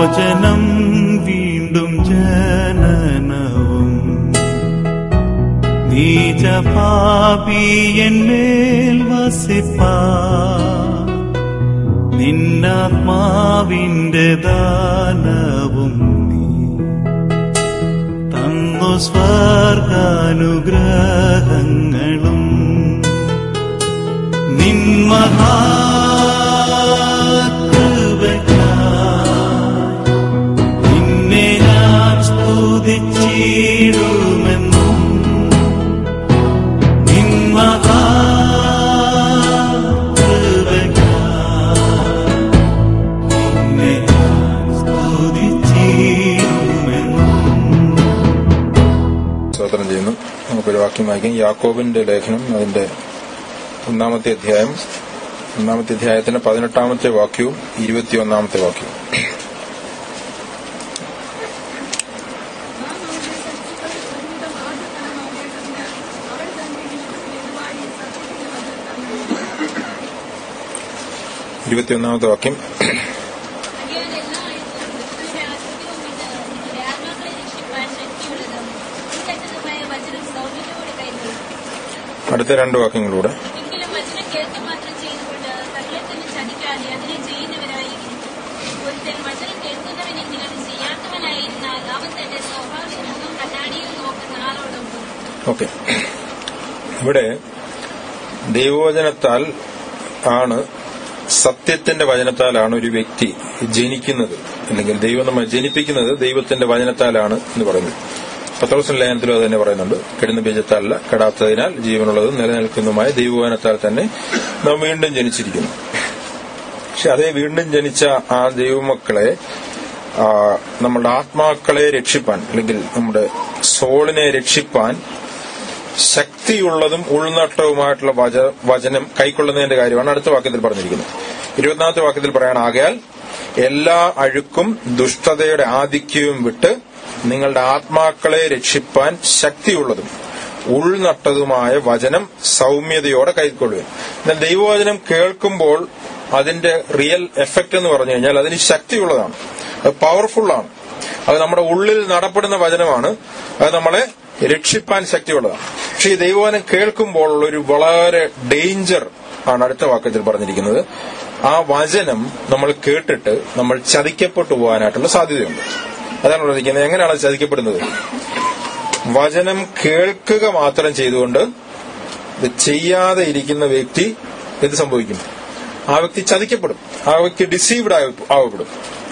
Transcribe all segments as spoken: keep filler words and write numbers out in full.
മോചനം വീണ്ടും ജനനവും നീചപാപിയന്മേൽ വസിപ്പാ നിന്നാത്മാവിന്റെ ദാനവും നീ തന്നു സ്വർഗാനുഗ്രഹങ്ങളും നിന്മഹാ നിന്നെ ഞാൻ സ്തുതിച്ചിടുമെന്നും നിന്മഹാ ചെയ്യുന്നു. നമുക്കൊരു വാക്യം വായിക്കാം. യാക്കോബിന്റെ ലേഖനം അതിന്റെ ഒന്നാമത്തെ അധ്യായം ഒന്നാമത്തെ അധ്യായത്തിന്റെ പതിനെട്ടാമത്തെ വാക്യവും ഇരുപത്തിയൊന്നാമത്തെ വാക്യവും. ഇരുപത്തിയൊന്നാമത്തെ വാക്യം. അടുത്ത രണ്ട് വാക്യങ്ങളിലൂടെ ഓക്കെ. ഇവിടെ ദൈവവചനത്താൽ ആണ്, സത്യത്തിന്റെ വചനത്താലാണ് ഒരു വ്യക്തി ജനിക്കുന്നത്, അല്ലെങ്കിൽ ദൈവം നമ്മെ ജനിപ്പിക്കുന്നത് ദൈവത്തിന്റെ വചനത്താലാണ് എന്ന് പറയുന്നത്. പത്രോസിന്റെ ലേഖനത്തിലും അത് തന്നെ പറയുന്നുണ്ട്. കെടുന്ന ബീജത്താലല്ല, കെടാത്തതിനാൽ ജീവനുള്ളതും നിലനിൽക്കുന്നതുമായ ദൈവവചനത്താൽ തന്നെ നാം വീണ്ടും ജനിച്ചിരിക്കുന്നു. പക്ഷെ അതേ വീണ്ടും ജനിച്ച ആ ദൈവമക്കളെ നമ്മുടെ ആത്മാക്കളെ രക്ഷിപ്പാൻ, അല്ലെങ്കിൽ നമ്മുടെ സോളിനെ രക്ഷിപ്പാൻ ശക്തിയുള്ളതും ഉൾനട്ടവുമായിട്ടുള്ള വചനം കൈക്കൊള്ളുന്നതിന്റെ കാര്യമാണ് അടുത്ത വാക്യത്തിൽ പറഞ്ഞിരിക്കുന്നത്. ഇരുപത്തിനാമത്തെ വാക്യത്തിൽ പറയാണ്, ആകയാൽ എല്ലാ അഴുക്കും ദുഷ്ടതയുടെ ആധിക്യവും വിട്ട് നിങ്ങളുടെ ആത്മാക്കളെ രക്ഷിപ്പാൻ ശക്തിയുള്ളതും ഉൾനട്ടതുമായ വചനം സൗമ്യതയോടെ കൈക്കൊള്ളുക. എന്നാൽ ദൈവവചനം കേൾക്കുമ്പോൾ അതിന്റെ റിയൽ എഫക്ട് എന്ന് പറഞ്ഞു കഴിഞ്ഞാൽ അതിന് ശക്തിയുള്ളതാണ്, അത് പവർഫുള്ളാണ്, അത് നമ്മുടെ ഉള്ളിൽ നടപ്പെടുന്ന വചനമാണ്, അത് നമ്മളെ രക്ഷിപ്പാൻ ശക്തിയുള്ളതാണ്. പക്ഷെ ഈ ദൈവവചനം കേൾക്കുമ്പോൾ ഉള്ളൊരു വളരെ ഡേഞ്ചർ ആണ് അടുത്ത വാക്യത്തിൽ പറഞ്ഞിരിക്കുന്നത്. ആ വചനം നമ്മൾ കേട്ടിട്ട് നമ്മൾ ചതിക്കപ്പെട്ടു പോകാനായിട്ടുള്ള സാധ്യതയുണ്ട്. അതാണ് പറഞ്ഞിരിക്കുന്നത്. എങ്ങനെയാണ് ചതിക്കപ്പെടുന്നത്? വചനം കേൾക്കുക മാത്രം ചെയ്തുകൊണ്ട് ഇത് ചെയ്യാതെ ഇരിക്കുന്ന വ്യക്തി എന്ത് സംഭവിക്കും? ആ വ്യക്തി ചതിക്കപ്പെടും, ആ വ്യക്തി ഡിസീവ്ഡ് ആവപ്പെടും.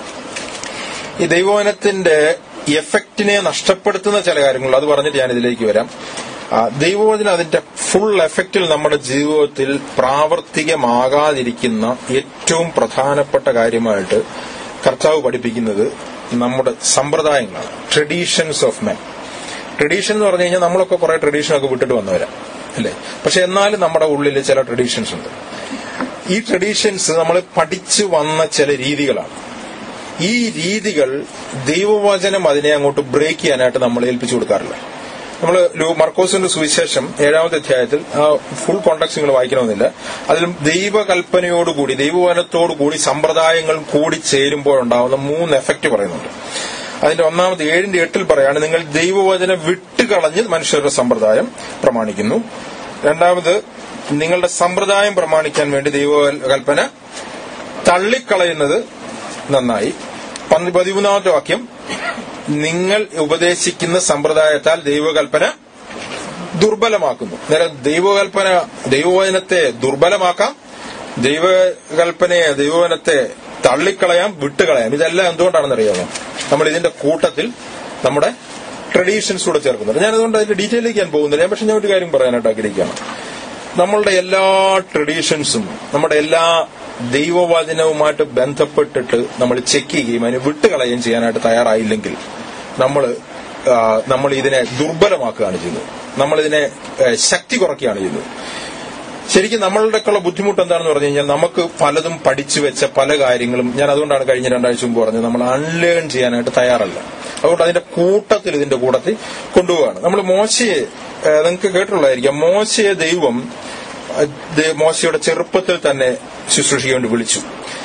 ഈ ദൈവവചനത്തിന്റെ എഫക്റ്റിനെ നഷ്ടപ്പെടുത്തുന്ന ചില കാര്യങ്ങൾ അത് പറഞ്ഞിട്ട് ഞാൻ ഇതിലേക്ക് വരാം. ദൈവവചനം അതിന്റെ ഫുൾ എഫക്റ്റിൽ നമ്മുടെ ജീവിതത്തിൽ പ്രാവർത്തികമാകാതിരിക്കുന്ന ഏറ്റവും പ്രധാനപ്പെട്ട കാര്യമായിട്ട് കർത്താവ് പഠിപ്പിക്കുന്നത് നമ്മുടെ സമ്പ്രദായങ്ങളാണ്, ട്രഡീഷൻസ് ഓഫ് മെൻ. ട്രഡീഷൻ എന്ന് പറഞ്ഞു കഴിഞ്ഞാൽ നമ്മളൊക്കെ കുറെ ട്രഡീഷനൊക്കെ വിട്ടിട്ട് വന്നവരാ, അല്ലേ? പക്ഷെ എന്നാലും നമ്മുടെ ഉള്ളിൽ ചില ട്രഡീഷൻസ് ഉണ്ട്. ഈ ട്രഡീഷൻസ് നമ്മൾ പഠിച്ചു വന്ന ചില രീതികളാണ്. ഈ രീതികൾ ദൈവവചനം അതിനെ അങ്ങോട്ട് ബ്രേക്ക് ചെയ്യാനായിട്ട് നമ്മൾ ഏൽപ്പിച്ചു കൊടുക്കാറില്ല. നമ്മൾ മർക്കോസിന്റെ സുവിശേഷം ഏഴാമത്തെ അധ്യായത്തിൽ ആ ഫുൾ കോൺടാക്ട് നിങ്ങൾ വായിക്കണമെന്നില്ല. അതിലും ദൈവകൽപ്പനയോടുകൂടി ദൈവവചനത്തോടുകൂടി സമ്പ്രദായങ്ങൾ കൂടി ചേരുമ്പോഴുണ്ടാവുന്ന മൂന്ന് എഫക്ട് പറയുന്നുണ്ട്. അതിന്റെ ഒന്നാമത് ഏഴിന്റെ എട്ടിൽ പറയാണ്, നിങ്ങൾ ദൈവവചനം വിട്ടുകളഞ്ഞ് മനുഷ്യരുടെ സമ്പ്രദായം പ്രമാണിക്കുന്നു. രണ്ടാമത്, നിങ്ങളുടെ സമ്പ്രദായം പ്രമാണിക്കാൻ വേണ്ടി ദൈവകൽപ്പന തള്ളിക്കളയുന്നത് നന്നായി. പതിമൂന്നാമത്തെ വാക്യം, നിങ്ങൾ ഉപദേശിക്കുന്ന സമ്പ്രദായത്താൽ ദൈവകൽപ്പന ദുർബലമാക്കുന്നു. നേരം ദൈവകൽപ്പന ദൈവവചനത്തെ ദുർബലമാക്കാം, ദൈവകൽപ്പനയെ ദൈവവചനത്തെ തള്ളിക്കളയാം, വിട്ടുകളയാം. ഇതെല്ലാം എന്തുകൊണ്ടാണെന്ന് അറിയാമോ? നമ്മൾ ഇതിന്റെ കൂട്ടത്തിൽ നമ്മുടെ ട്രഡീഷൻസ് കൂടെ ചേർക്കുന്നുണ്ട്. ഞാനതുകൊണ്ട് അതിന്റെ ഡീറ്റെയിലേക്ക് ഞാൻ പോകുന്നില്ല. പക്ഷെ ഞാൻ ഒരു കാര്യം പറയാനായിട്ട് ആഗ്രഹിക്കുകയാണ്. നമ്മളുടെ എല്ലാ ട്രഡീഷൻസും നമ്മുടെ എല്ലാ ദൈവവചനവുമായിട്ട് ബന്ധപ്പെട്ടിട്ട് നമ്മൾ ചെക്ക് ചെയ്യുകയും അതിനെ വിട്ടുകളയുകയും ചെയ്യാനായിട്ട് തയ്യാറായില്ലെങ്കിൽ നമ്മൾ നമ്മൾ ഇതിനെ ദുർബലമാക്കുകയാണ് ചെയ്യുന്നത്, നമ്മളിതിനെ ശക്തി കുറയ്ക്കുകയാണ് ചെയ്യുന്നത്. ശരിക്കും നമ്മളുടെയൊക്കെയുള്ള ബുദ്ധിമുട്ട് എന്താണെന്ന് പറഞ്ഞു കഴിഞ്ഞാൽ നമുക്ക് പലതും പഠിച്ചു വെച്ച പല കാര്യങ്ങളും, ഞാൻ അതുകൊണ്ടാണ് കഴിഞ്ഞ രണ്ടാഴ്ച മുമ്പ് പറഞ്ഞത്, നമ്മൾ അൺലേൺ ചെയ്യാനായിട്ട് തയ്യാറല്ല. അതുകൊണ്ട് അതിന്റെ കൂട്ടത്തിൽ ഇതിന്റെ കൂട്ടത്തിൽ കൊണ്ടുപോവുകയാണ്. നമ്മൾ മോശയെ നിങ്ങൾക്ക് കേട്ടിട്ടുള്ളതായിരിക്കാം, മോശയെ ദൈവം മോശയുടെ ചെറുപ്പത്തിൽ തന്നെ ശുശ്രൂഷിക്കാൻ വേണ്ടി വിളിച്ചു.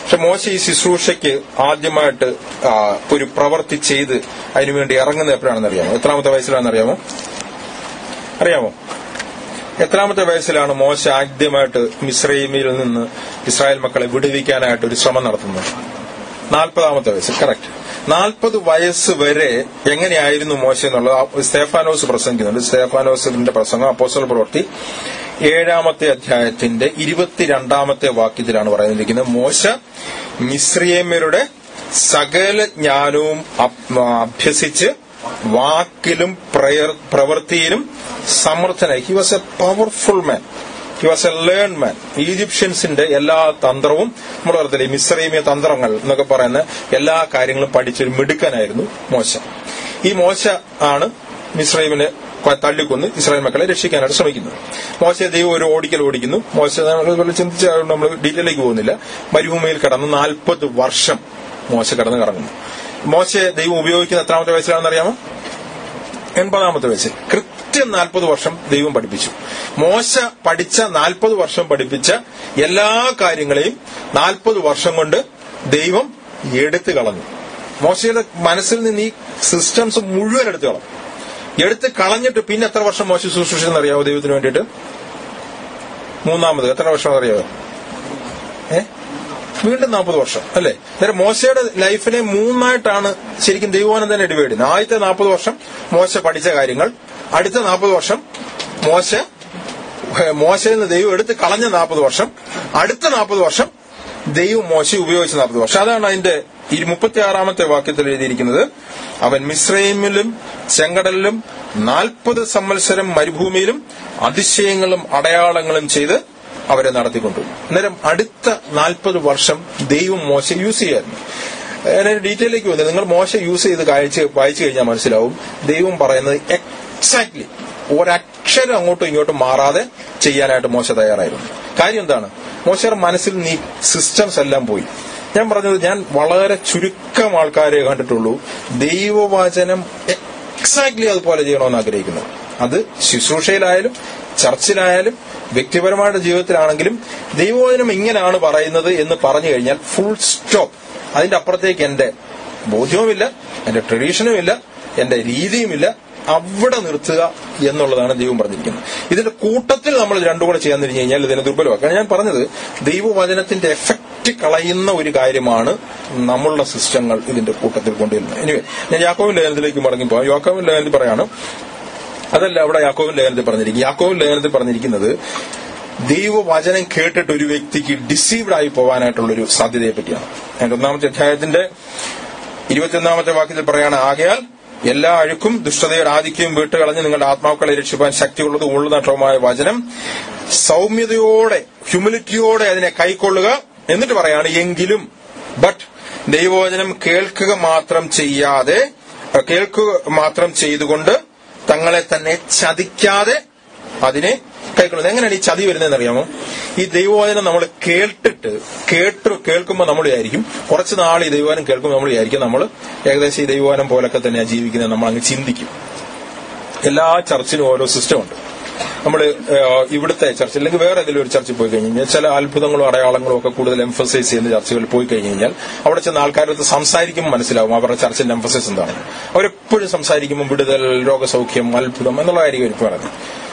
പക്ഷെ മോശ ഈ ശുശ്രൂഷയ്ക്ക് ആദ്യമായിട്ട് ഒരു പ്രവൃത്തി ചെയ്ത് അതിനുവേണ്ടി ഇറങ്ങുന്നത് എപ്പോഴാണെന്ന് അറിയാമോ? എത്രാമത്തെ വയസ്സിലാണെന്ന് അറിയാമോ? അറിയാമോ? എത്രാമത്തെ വയസ്സിലാണ് മോശ ആദ്യമായിട്ട് മിസ്രൈമിൽ നിന്ന് ഇസ്രായേൽ മക്കളെ വിടുവിക്കാനായിട്ട് ഒരു ശ്രമം നടത്തുന്നത്? നാൽപ്പതാമത്തെ വയസ്സ്. കറക്റ്റ്. നാൽപ്പത് വയസ്സ് വരെ എങ്ങനെയായിരുന്നു മോശ എന്നുള്ളത് സ്തേഫാനോസ് പ്രസംഗിക്കുന്നുണ്ട്. സ്തേഫാനോസിന്റെ പ്രസംഗം അപ്പോസ്തല പ്രവൃത്തി ഏഴാമത്തെ അധ്യായത്തിന്റെ ഇരുപത്തിരണ്ടാമത്തെ വാക്യത്തിലാണ് പറയുന്നിരിക്കുന്നത്. മോശ മിസ്രയീമ്യരുടെ സകല ജ്ഞാനവും അഭ്യസിച്ച് വാക്കിലും പ്രവൃത്തിയിലും സമർത്ഥനായി. He was a powerful man. He was a learn man. ഈജിപ്ഷ്യൻസിന്റെ എല്ലാ തന്ത്രവും നമ്മൾ പറഞ്ഞില്ലേ, മിസ്രൈമിയ തന്ത്രങ്ങൾ എന്നൊക്കെ പറയുന്ന എല്ലാ കാര്യങ്ങളും പഠിച്ചൊരു മിടുക്കനായിരുന്നു മോശ. ഈ മോശ ആണ് മിസ്രൈമിനെ തള്ളിക്കൊന്ന് ഇസ്രായേൽ മക്കളെ രക്ഷിക്കാനായിട്ട് ശ്രമിക്കുന്നത്. മോശയെ ദൈവം ഒരു ഓടിക്കൽ ഓടിക്കുന്നു. മോശ ചിന്തിച്ച നമ്മൾ ഡീറ്റെയിലേക്ക് പോകുന്നില്ല. മരുഭൂമിയിൽ കടന്ന് നാൽപ്പത് വർഷം മോശ കടന്ന് കറങ്ങുന്നു. മോശയെ ദൈവം ഉപയോഗിക്കുന്ന എത്രാമത്തെ വയസ്സിലാണെന്ന് അറിയാമോ? എൺപതാമത്തെ വയസ്സിൽ. കൃത്യം നാൽപ്പത് വർഷം ദൈവം പഠിപ്പിച്ചു. മോശ പഠിച്ച നാൽപ്പത് വർഷം പഠിപ്പിച്ച എല്ലാ കാര്യങ്ങളെയും നാൽപ്പത് വർഷം കൊണ്ട് ദൈവം എടുത്തു കളഞ്ഞു. മോശയുടെ മനസ്സിൽ നിന്ന് ഈ സിസ്റ്റംസ് മുഴുവൻ എടുത്തു കളഞ്ഞു. എടുത്ത് കളഞ്ഞിട്ട് പിന്നെ എത്ര വർഷം മോശ ശുശ്രൂഷിച്ചെന്നറിയാമോ ദൈവത്തിന് വേണ്ടിയിട്ട്? മൂന്നാമത് എത്ര വർഷം അറിയാമോ? ഏ വീണ്ടും നാൽപ്പത് വർഷം അല്ലെ? അന്നേരം മോശയുടെ ലൈഫിനെ മൂന്നായിട്ടാണ് ശരിക്കും ദൈവവചനം തന്നെ ഡിവൈഡ് ചെയ്യുന്നത്. ആദ്യത്തെ നാൽപ്പത് വർഷം മോശ പഠിച്ച കാര്യങ്ങൾ, അടുത്ത നാൽപ്പത് വർഷം മോശ മോശയിൽ നിന്ന് ദൈവം എടുത്ത് കളഞ്ഞ നാൽപ്പത് വർഷം, അടുത്ത നാൽപ്പത് വർഷം ദൈവം മോശ ഉപയോഗിച്ച നാൽപ്പത് വർഷം. അതാണ് അതിന്റെ ഈ മുപ്പത്തിയാറാമത്തെ വാക്യത്തിൽ എഴുതിയിരിക്കുന്നത്. അവൻ മിസ്രയീമിലും ചെങ്കടലിലും നാൽപ്പത് സംവത്സരം മരുഭൂമിയിലും അതിശയങ്ങളും അടയാളങ്ങളും ചെയ്ത് അവരെ നടത്തിക്കൊണ്ടു. അന്നേരം അടുത്ത നാൽപ്പത് വർഷം ദൈവം മോശ യൂസ് ചെയ്യായിരുന്നു. ഞാൻ ഡീറ്റെയിലേക്ക് വന്നത് നിങ്ങൾ മോശ യൂസ് ചെയ്ത് കാഴ്ച വായിച്ചു കഴിഞ്ഞാൽ മനസ്സിലാവും ദൈവം പറയുന്നത് എക്സാക്ട്ലി ഒരക്ഷരം അങ്ങോട്ടും ഇങ്ങോട്ടും മാറാതെ ചെയ്യാനായിട്ട് മോശ തയ്യാറായിരുന്നു. കാര്യം എന്താണ്? മോശയുടെ മനസ്സിൽ നീ സിസ്റ്റംസ് എല്ലാം പോയി. ഞാൻ പറഞ്ഞത് ഞാൻ വളരെ ചുരുക്കം ആൾക്കാരെ കണ്ടിട്ടുള്ളൂ ദൈവവചനം എക്സാക്ട്ലി അതുപോലെ ചെയ്യണമെന്ന് ആഗ്രഹിക്കുന്നത്. അത് ശുശ്രൂഷയിലായാലും ചർച്ചിലായാലും വ്യക്തിപരമായിട്ട് ജീവിതത്തിലാണെങ്കിലും ദൈവവചനം ഇങ്ങനെയാണ് പറയുന്നത് എന്ന് പറഞ്ഞു കഴിഞ്ഞാൽ ഫുൾ സ്റ്റോപ്പ്. അതിന്റെ അപ്പുറത്തേക്ക് എന്റെ ബോധ്യവുമില്ല, എന്റെ ട്രഡീഷനുമില്ല, എന്റെ രീതിയുമില്ല. അവിടെ നിർത്തുക എന്നുള്ളതാണ് ദൈവം പറഞ്ഞിരിക്കുന്നത്. ഇതിന്റെ കൂട്ടത്തിൽ നമ്മൾ രണ്ടും കൂടെ ചെയ്യാൻ തിരിഞ്ഞു കഴിഞ്ഞാൽ ഇതിനെ ദുർബലമാക്കാൻ ഞാൻ പറഞ്ഞത് ദൈവവചനത്തിന്റെ എഫക്റ്റ് കളയുന്ന ഒരു കാര്യമാണ് നമ്മളുടെ സിസ്റ്റങ്ങൾ ഇതിന്റെ കൂട്ടത്തിൽ കൊണ്ടുവരുന്നത്. എനിവേ ഞാൻ യാക്കോബിൻ ലേഖനത്തിലേക്ക് മടങ്ങിപ്പോവാം. യാക്കോബിൻ ലേഖനത്തിൽ പറയാണ്, അതല്ല അവിടെ യാക്കോബിൻ ലേഖനത്തിൽ പറഞ്ഞിരിക്കുന്നത്. യാക്കോബിൻ ലേഖനത്തിൽ പറഞ്ഞിരിക്കുന്നത് ദൈവവചനം കേട്ടിട്ട് ഒരു വ്യക്തിക്ക് ഡിസീവ്ഡ് ആയി പോകാനായിട്ടുള്ളൊരു സാധ്യതയെ പറ്റിയാണ്. അതിന്റെ ഒന്നാമത്തെ അധ്യായത്തിന്റെ ഇരുപത്തിയൊന്നാമത്തെ വാക്യത്തിൽ പറയാണ്, ആകയാൽ എല്ലാ അഴുക്കും ദുഷ്ടതയുടെ ആധിക്യവും വീട്ടുകളഞ്ഞ് നിങ്ങളുടെ ആത്മാക്കളെ രക്ഷിപ്പാൻ ശക്തിയുള്ളതും ഉള്ളനട്ടവുമായ വചനം സൗമ്യതയോടെ ഹ്യൂമിലിറ്റിയോടെ അതിനെ കൈക്കൊള്ളുക. എന്നിട്ട് പറയാണ്, എങ്കിലും ബട്ട് ദൈവവചനം കേൾക്കുക മാത്രം ചെയ്യാതെ കേൾക്കുക മാത്രം ചെയ്തുകൊണ്ട് തങ്ങളെ തന്നെ ചതിക്കാതെ അതിനെ കൈക്കൊള്ളുന്നത്. എങ്ങനെയാണ് ഈ ചതി വരുന്നതെന്ന് അറിയാമോ? ഈ ദൈവവചനം നമ്മൾ കേട്ടിട്ട് കേട്ട് കേൾക്കുമ്പോൾ നമ്മൾ വിചാരിക്കും, കുറച്ച് നാൾ ഈ ദൈവവചനം കേൾക്കുമ്പോൾ നമ്മൾ വിചാരിക്കും നമ്മൾ ഏകദേശം ഈ ദൈവവചനം പോലൊക്കെ തന്നെയാണ് ജീവിക്കുന്നത്. നമ്മൾ അങ്ങ് ചിന്തിക്കും. എല്ലാ ചർച്ചിനും ഓരോ സിസ്റ്റം ഉണ്ട്. നമ്മൾ ഇവിടുത്തെ ചർച്ച അല്ലെങ്കിൽ വേറെ ഏതെങ്കിലും ഒരു ചർച്ചിൽ പോയി കഴിഞ്ഞ് കഴിഞ്ഞാൽ ചില അത്ഭുതങ്ങളും അടയാളങ്ങളും ഒക്കെ കൂടുതൽ എംഫസൈസ് ചെയ്യുന്ന ചർച്ചകളിൽ പോയി കഴിഞ്ഞ് കഴിഞ്ഞാൽ അവിടെ ചെന്ന് ആൾക്കാരടുത്ത് സംസാരിക്കുമ്പോൾ മനസ്സിലാവും അവരുടെ ചർച്ചിന്റെ എംഫസൈസ് എന്താണ്. അവരെപ്പോഴും സംസാരിക്കുമ്പോൾ വിടുതൽ, രോഗസൗഖ്യം, അത്ഭുതം എന്നുള്ള കാര്യമായിരിക്കും എനിക്ക് പറയുന്നത്.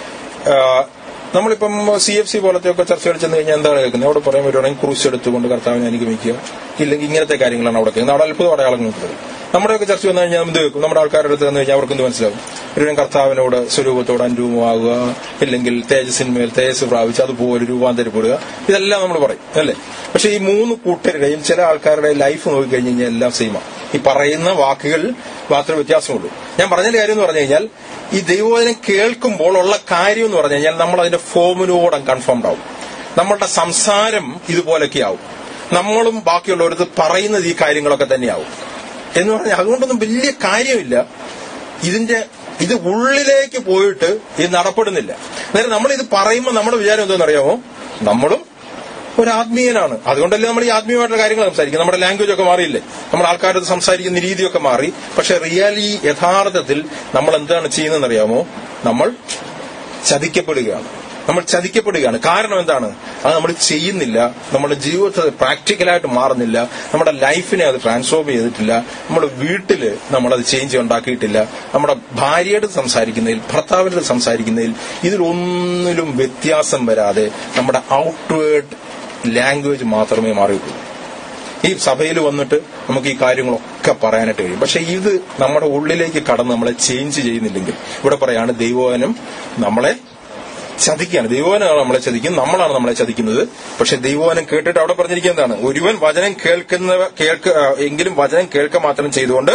നമ്മളിപ്പം സി എഫ് സി പോലത്തെ ഒക്കെ ചർച്ചകൾ ചെന്ന് കഴിഞ്ഞാൽ എന്താണ് കേൾക്കുന്നത്? അവിടെ പറയാൻ പറ്റുവാണെങ്കിൽ ക്രൂശ് എടുത്തുകൊണ്ട് കർത്താവിനെ അനുഗമിക്കുക, ഇല്ലെങ്കിൽ ഇങ്ങനത്തെ കാര്യങ്ങളാണ് അവിടെ കേൾക്കുന്നത്. അവിടെ അത്ഭുതം അടയാളങ്ങൾ കിട്ടുന്നത്. നമ്മുടെയൊക്കെ ചർച്ച വന്നു കഴിഞ്ഞാൽ എന്ത് കേൾക്കും? നമ്മുടെ ആൾക്കാരുടെ അടുത്ത് വന്നു കഴിഞ്ഞാൽ അവർക്ക് എന്ത് മനസ്സിലാവും? ഒരു കർത്താവിനോട് സ്വരൂപത്തോട് അനുരൂപമാകുക, ഇല്ലെങ്കിൽ തേജസ്സിന്മേൽ തേജസ് പ്രാപിച്ച് അതുപോലെ രൂപാന്തരപ്പെടുക, ഇതെല്ലാം നമ്മൾ പറയും അല്ലേ? പക്ഷെ ഈ മൂന്ന് കൂട്ടരുടെയും ചില ആൾക്കാരുടെ ലൈഫ് നോക്കിക്കഴിഞ്ഞ് കഴിഞ്ഞാൽ എല്ലാം സെയിമാണ്. ഈ പറയുന്ന വാക്കുകൾ മാത്രമേ വ്യത്യാസമുള്ളൂ. ഞാൻ പറഞ്ഞതിന്റെ കാര്യം എന്ന് പറഞ്ഞു കഴിഞ്ഞാൽ ഈ ദൈവവചനം കേൾക്കുമ്പോൾ ഉള്ള കാര്യം എന്ന് പറഞ്ഞു കഴിഞ്ഞാൽ നമ്മൾ അതിന്റെ ഫോമിനോട് കൺഫേംഡ് ആവും. നമ്മളുടെ സംസാരം ഇതുപോലൊക്കെ ആവും. നമ്മളും ബാക്കിയുള്ളവരത് പറയുന്നത് ഈ കാര്യങ്ങളൊക്കെ തന്നെയാവും എന്ന് പറഞ്ഞാൽ അതുകൊണ്ടൊന്നും വലിയ കാര്യമില്ല. ഇതിന്റെ ഇത് ഉള്ളിലേക്ക് പോയിട്ട് ഇത് നടപ്പെടുന്നില്ല. അന്നേരം നമ്മൾ ഇത് പറയുമ്പോൾ നമ്മുടെ വിചാരം എന്താണെന്ന് അറിയാമോ? നമ്മളും ഒരു ആത്മീയനാണ്. അതുകൊണ്ടല്ലേ നമ്മൾ ഈ ആത്മീയമായിട്ടുള്ള കാര്യങ്ങൾ സംസാരിക്കും. നമ്മുടെ ലാംഗ്വേജ് ഒക്കെ മാറിയില്ലേ? നമ്മുടെ ആൾക്കാരത് സംസാരിക്കുന്ന രീതിയൊക്കെ മാറി. പക്ഷെ റിയലി യഥാർത്ഥത്തിൽ നമ്മൾ എന്താണ് ചെയ്യുന്നതെന്ന് അറിയാമോ? നമ്മൾ ചതിക്കപ്പെടുകയാണ്. നമ്മൾ ചതിക്കപ്പെടുകയാണ്. കാരണം എന്താണ്? അത് നമ്മൾ ചെയ്യുന്നില്ല, നമ്മുടെ ജീവിതത്തിൽ പ്രാക്ടിക്കലായിട്ട് മാറുന്നില്ല, നമ്മുടെ ലൈഫിനെ അത് ട്രാൻസ്ഫോം ചെയ്തിട്ടില്ല, നമ്മുടെ വീട്ടിൽ നമ്മളത് ചേഞ്ച് ഉണ്ടാക്കിയിട്ടില്ല, നമ്മുടെ ഭാര്യയോട് സംസാരിക്കുന്നതിൽ, ഭർത്താവിനോട് സംസാരിക്കുന്നതിൽ ഇതിലൊന്നിലും വ്യത്യാസം വരാതെ നമ്മുടെ ഔട്ട്വേർഡ് ലാംഗ്വേജ് മാത്രമേ മാറിയിട്ടുള്ളൂ. ഈ സഭയിൽ വന്നിട്ട് നമുക്ക് ഈ കാര്യങ്ങളൊക്കെ പറയാനായിട്ട് കഴിയും. പക്ഷെ ഇത് നമ്മുടെ ഉള്ളിലേക്ക് കടന്ന് നമ്മളെ ചേഞ്ച് ചെയ്യുന്നില്ലെങ്കിൽ, ഇവിടെ പറയാണ് ദൈവവചനം നമ്മളെ ചതിക്കുകയാണ്. ദൈവവചനമാണ് നമ്മളെ ചതിക്കുന്നത്, നമ്മളാണ് നമ്മളെ ചതിക്കുന്നത്. പക്ഷെ ദൈവവചനം കേട്ടിട്ട് അവിടെ പറഞ്ഞിരിക്കുന്നത് എന്താണ്? ഒരുവൻ വചനം കേൾക്കുന്ന കേൾക്ക എങ്കിലും വചനം കേൾക്ക മാത്രം ചെയ്തുകൊണ്ട്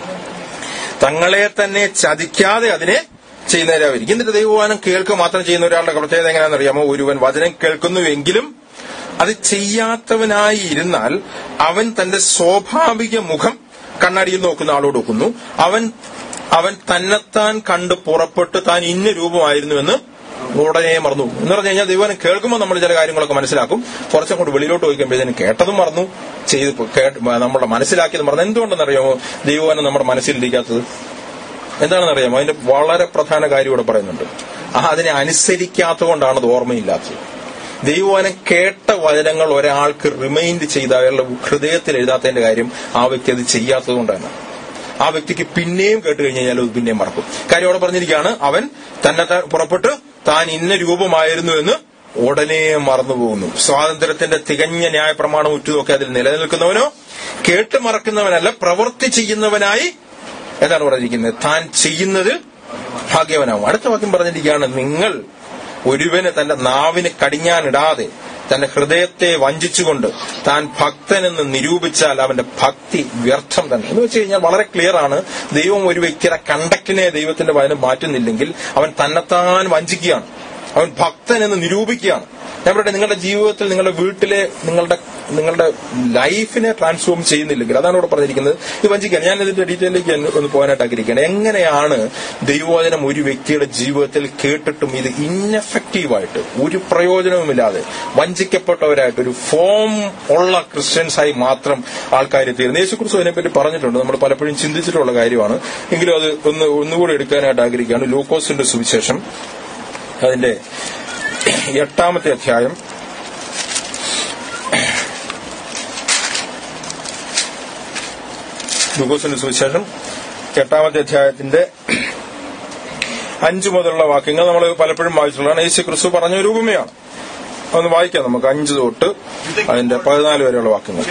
തങ്ങളെ തന്നെ ചതിക്കാതെ അതിനെ ചെയ്യുന്നവരായിരിക്കും. എന്നിട്ട് ദൈവവചനം കേൾക്കുക മാത്രം ചെയ്യുന്ന ഒരാളുടെ പ്രത്യേകത എങ്ങനെയാണെന്ന് അറിയാമോ? ഒരുവൻ വചനം കേൾക്കുന്നുവെങ്കിലും അത് ചെയ്യാത്തവനായി ഇരുന്നാൽ അവൻ തന്റെ സ്വാഭാവിക മുഖം കണ്ണാടിയിൽ നോക്കുന്ന ആളോട് നോക്കുന്നു. അവൻ അവൻ തന്നെത്താൻ കണ്ട് പുറപ്പെട്ട് താൻ ഇന്ന രൂപമായിരുന്നുവെന്ന് ഉടനെ മറന്നു. എന്ന് പറഞ്ഞു കഴിഞ്ഞാൽ ദൈവം കേൾക്കുമ്പോൾ നമ്മൾ ചില കാര്യങ്ങളൊക്കെ മനസ്സിലാക്കും. കുറച്ചങ്ങോട്ട് വെളിയിലോട്ട് പോയിക്കുമ്പോഴത്തേനും കേട്ടതും മറന്നു, ചെയ്ത് നമ്മുടെ മനസ്സിലാക്കിയത് മറന്നു. എന്തുകൊണ്ടെന്നറിയാമോ ദൈവവചനം നമ്മുടെ മനസ്സിലിരിക്കാത്തത്? എന്താണെന്നറിയാമോ? അതിന്റെ വളരെ പ്രധാന കാര്യം ഇവിടെ പറയുന്നുണ്ട്. ആ അതിനെ അനുസരിക്കാത്തതുകൊണ്ടാണ് അത് ഓർമ്മയില്ലാത്തത്. ദൈവവചനം കേട്ട വചനങ്ങൾ ഒരാൾക്ക് റിമൈൻഡ് ചെയ്ത അയാളുടെ ഹൃദയത്തിൽ എഴുതാത്തതിന്റെ കാര്യം ആ വ്യക്തി അത് ചെയ്യാത്തത് കൊണ്ടാണ്. ആ വ്യക്തിക്ക് പിന്നെയും കേട്ട് കഴിഞ്ഞ് കഴിഞ്ഞാൽ അത് പിന്നെയും മറക്കും. കാര്യം അവിടെ പറഞ്ഞിരിക്കുകയാണ്, അവൻ തന്നെ പുറപ്പെട്ട് താൻ ഇന്ന രൂപമായിരുന്നു എന്ന് ഉടനെ മറന്നുപോകുന്നു. സ്വാതന്ത്ര്യത്തിന്റെ തികഞ്ഞ ന്യായപ്രമാണം ഉറ്റുനോക്കി അതിൽ നിലനിൽക്കുന്നവനോ കേട്ട് മറക്കുന്നവനല്ല, പ്രവൃത്തി ചെയ്യുന്നവനായി എന്താണ് പറഞ്ഞിരിക്കുന്നത്? താൻ ചെയ്യുന്നതിൽ ഭാഗ്യവനാവും. അടുത്ത വാക്യം പറഞ്ഞിരിക്കുകയാണ്, നിങ്ങൾ ഒരുവന് തന്റെ നാവിന് കടിഞ്ഞാനിടാതെ തന്റെ ഹൃദയത്തെ വഞ്ചിച്ചുകൊണ്ട് താൻ ഭക്തനെന്ന് നിരൂപിച്ചാൽ അവന്റെ ഭക്തി വ്യർത്ഥം തന്നെ. എന്ന് വെച്ച് കഴിഞ്ഞാൽ വളരെ ക്ലിയർ ആണ്. ദൈവം ഒരു വ്യക്തിയുടെ കണ്ടക്റ്റിനെ ദൈവത്തിന്റെ വചനം മാറ്റുന്നില്ലെങ്കിൽ അവൻ തന്നെത്താൻ വഞ്ചിക്കുകയാണ്, അവൻ ഭക്തനെന്ന് നിരൂപിക്കുകയാണ്. ഞാൻ പറയട്ടെ, നിങ്ങളുടെ ജീവിതത്തിൽ, നിങ്ങളുടെ വീട്ടിലെ, നിങ്ങളുടെ നിങ്ങളുടെ ലൈഫിനെ ട്രാൻസ്ഫോം ചെയ്യുന്നില്ലെങ്കിൽ അതാണ് ഇവിടെ പറഞ്ഞിരിക്കുന്നത്. ഇത് വഞ്ചിക്കാൻ ഞാൻ ഇതിന്റെ ഡീറ്റെയിലേക്ക് ഒന്ന് പോകാനായിട്ട് ആഗ്രഹിക്കുകയാണ്. എങ്ങനെയാണ് ദൈവവചനം ഒരു വ്യക്തിയുടെ ജീവിതത്തിൽ കേട്ടിട്ടും ഇത് ഇൻഎഫക്റ്റീവായിട്ട് ഒരു പ്രയോജനവുമില്ലാതെ വഞ്ചിക്കപ്പെട്ടവരായിട്ട് ഒരു ഫോം ഉള്ള ക്രിസ്ത്യൻസായി മാത്രം ആൾക്കാർ തീരുന്നത്? യേശുക്രിസ്തു അതിനെപ്പറ്റി പറഞ്ഞിട്ടുണ്ട്, നമ്മൾ പലപ്പോഴും ചിന്തിച്ചിട്ടുള്ള കാര്യമാണ്. എങ്കിലും അത് ഒന്ന് ഒന്നുകൂടി എടുക്കാനായിട്ട് ആഗ്രഹിക്കുകയാണ്. ലൂക്കോസിന്റെ സുവിശേഷം അതിന്റെ എട്ടാമത്തെ അധ്യായം ലൂക്കോസിന്റെ സുവിശേഷം എട്ടാമത്തെ അധ്യായത്തിന്റെ അഞ്ചു മുതലുള്ള വാക്യങ്ങൾ നമ്മൾ പലപ്പോഴും വായിച്ചിട്ടുള്ളതാണ്. യേശു ക്രിസ്തു പറഞ്ഞ ഒരു ഉപമയാണ്. ഒന്ന് വായിക്കാം നമുക്ക്, അഞ്ച് തൊട്ട് അതിന്റെ പതിനാല് വരെയുള്ള വാക്യങ്ങൾ.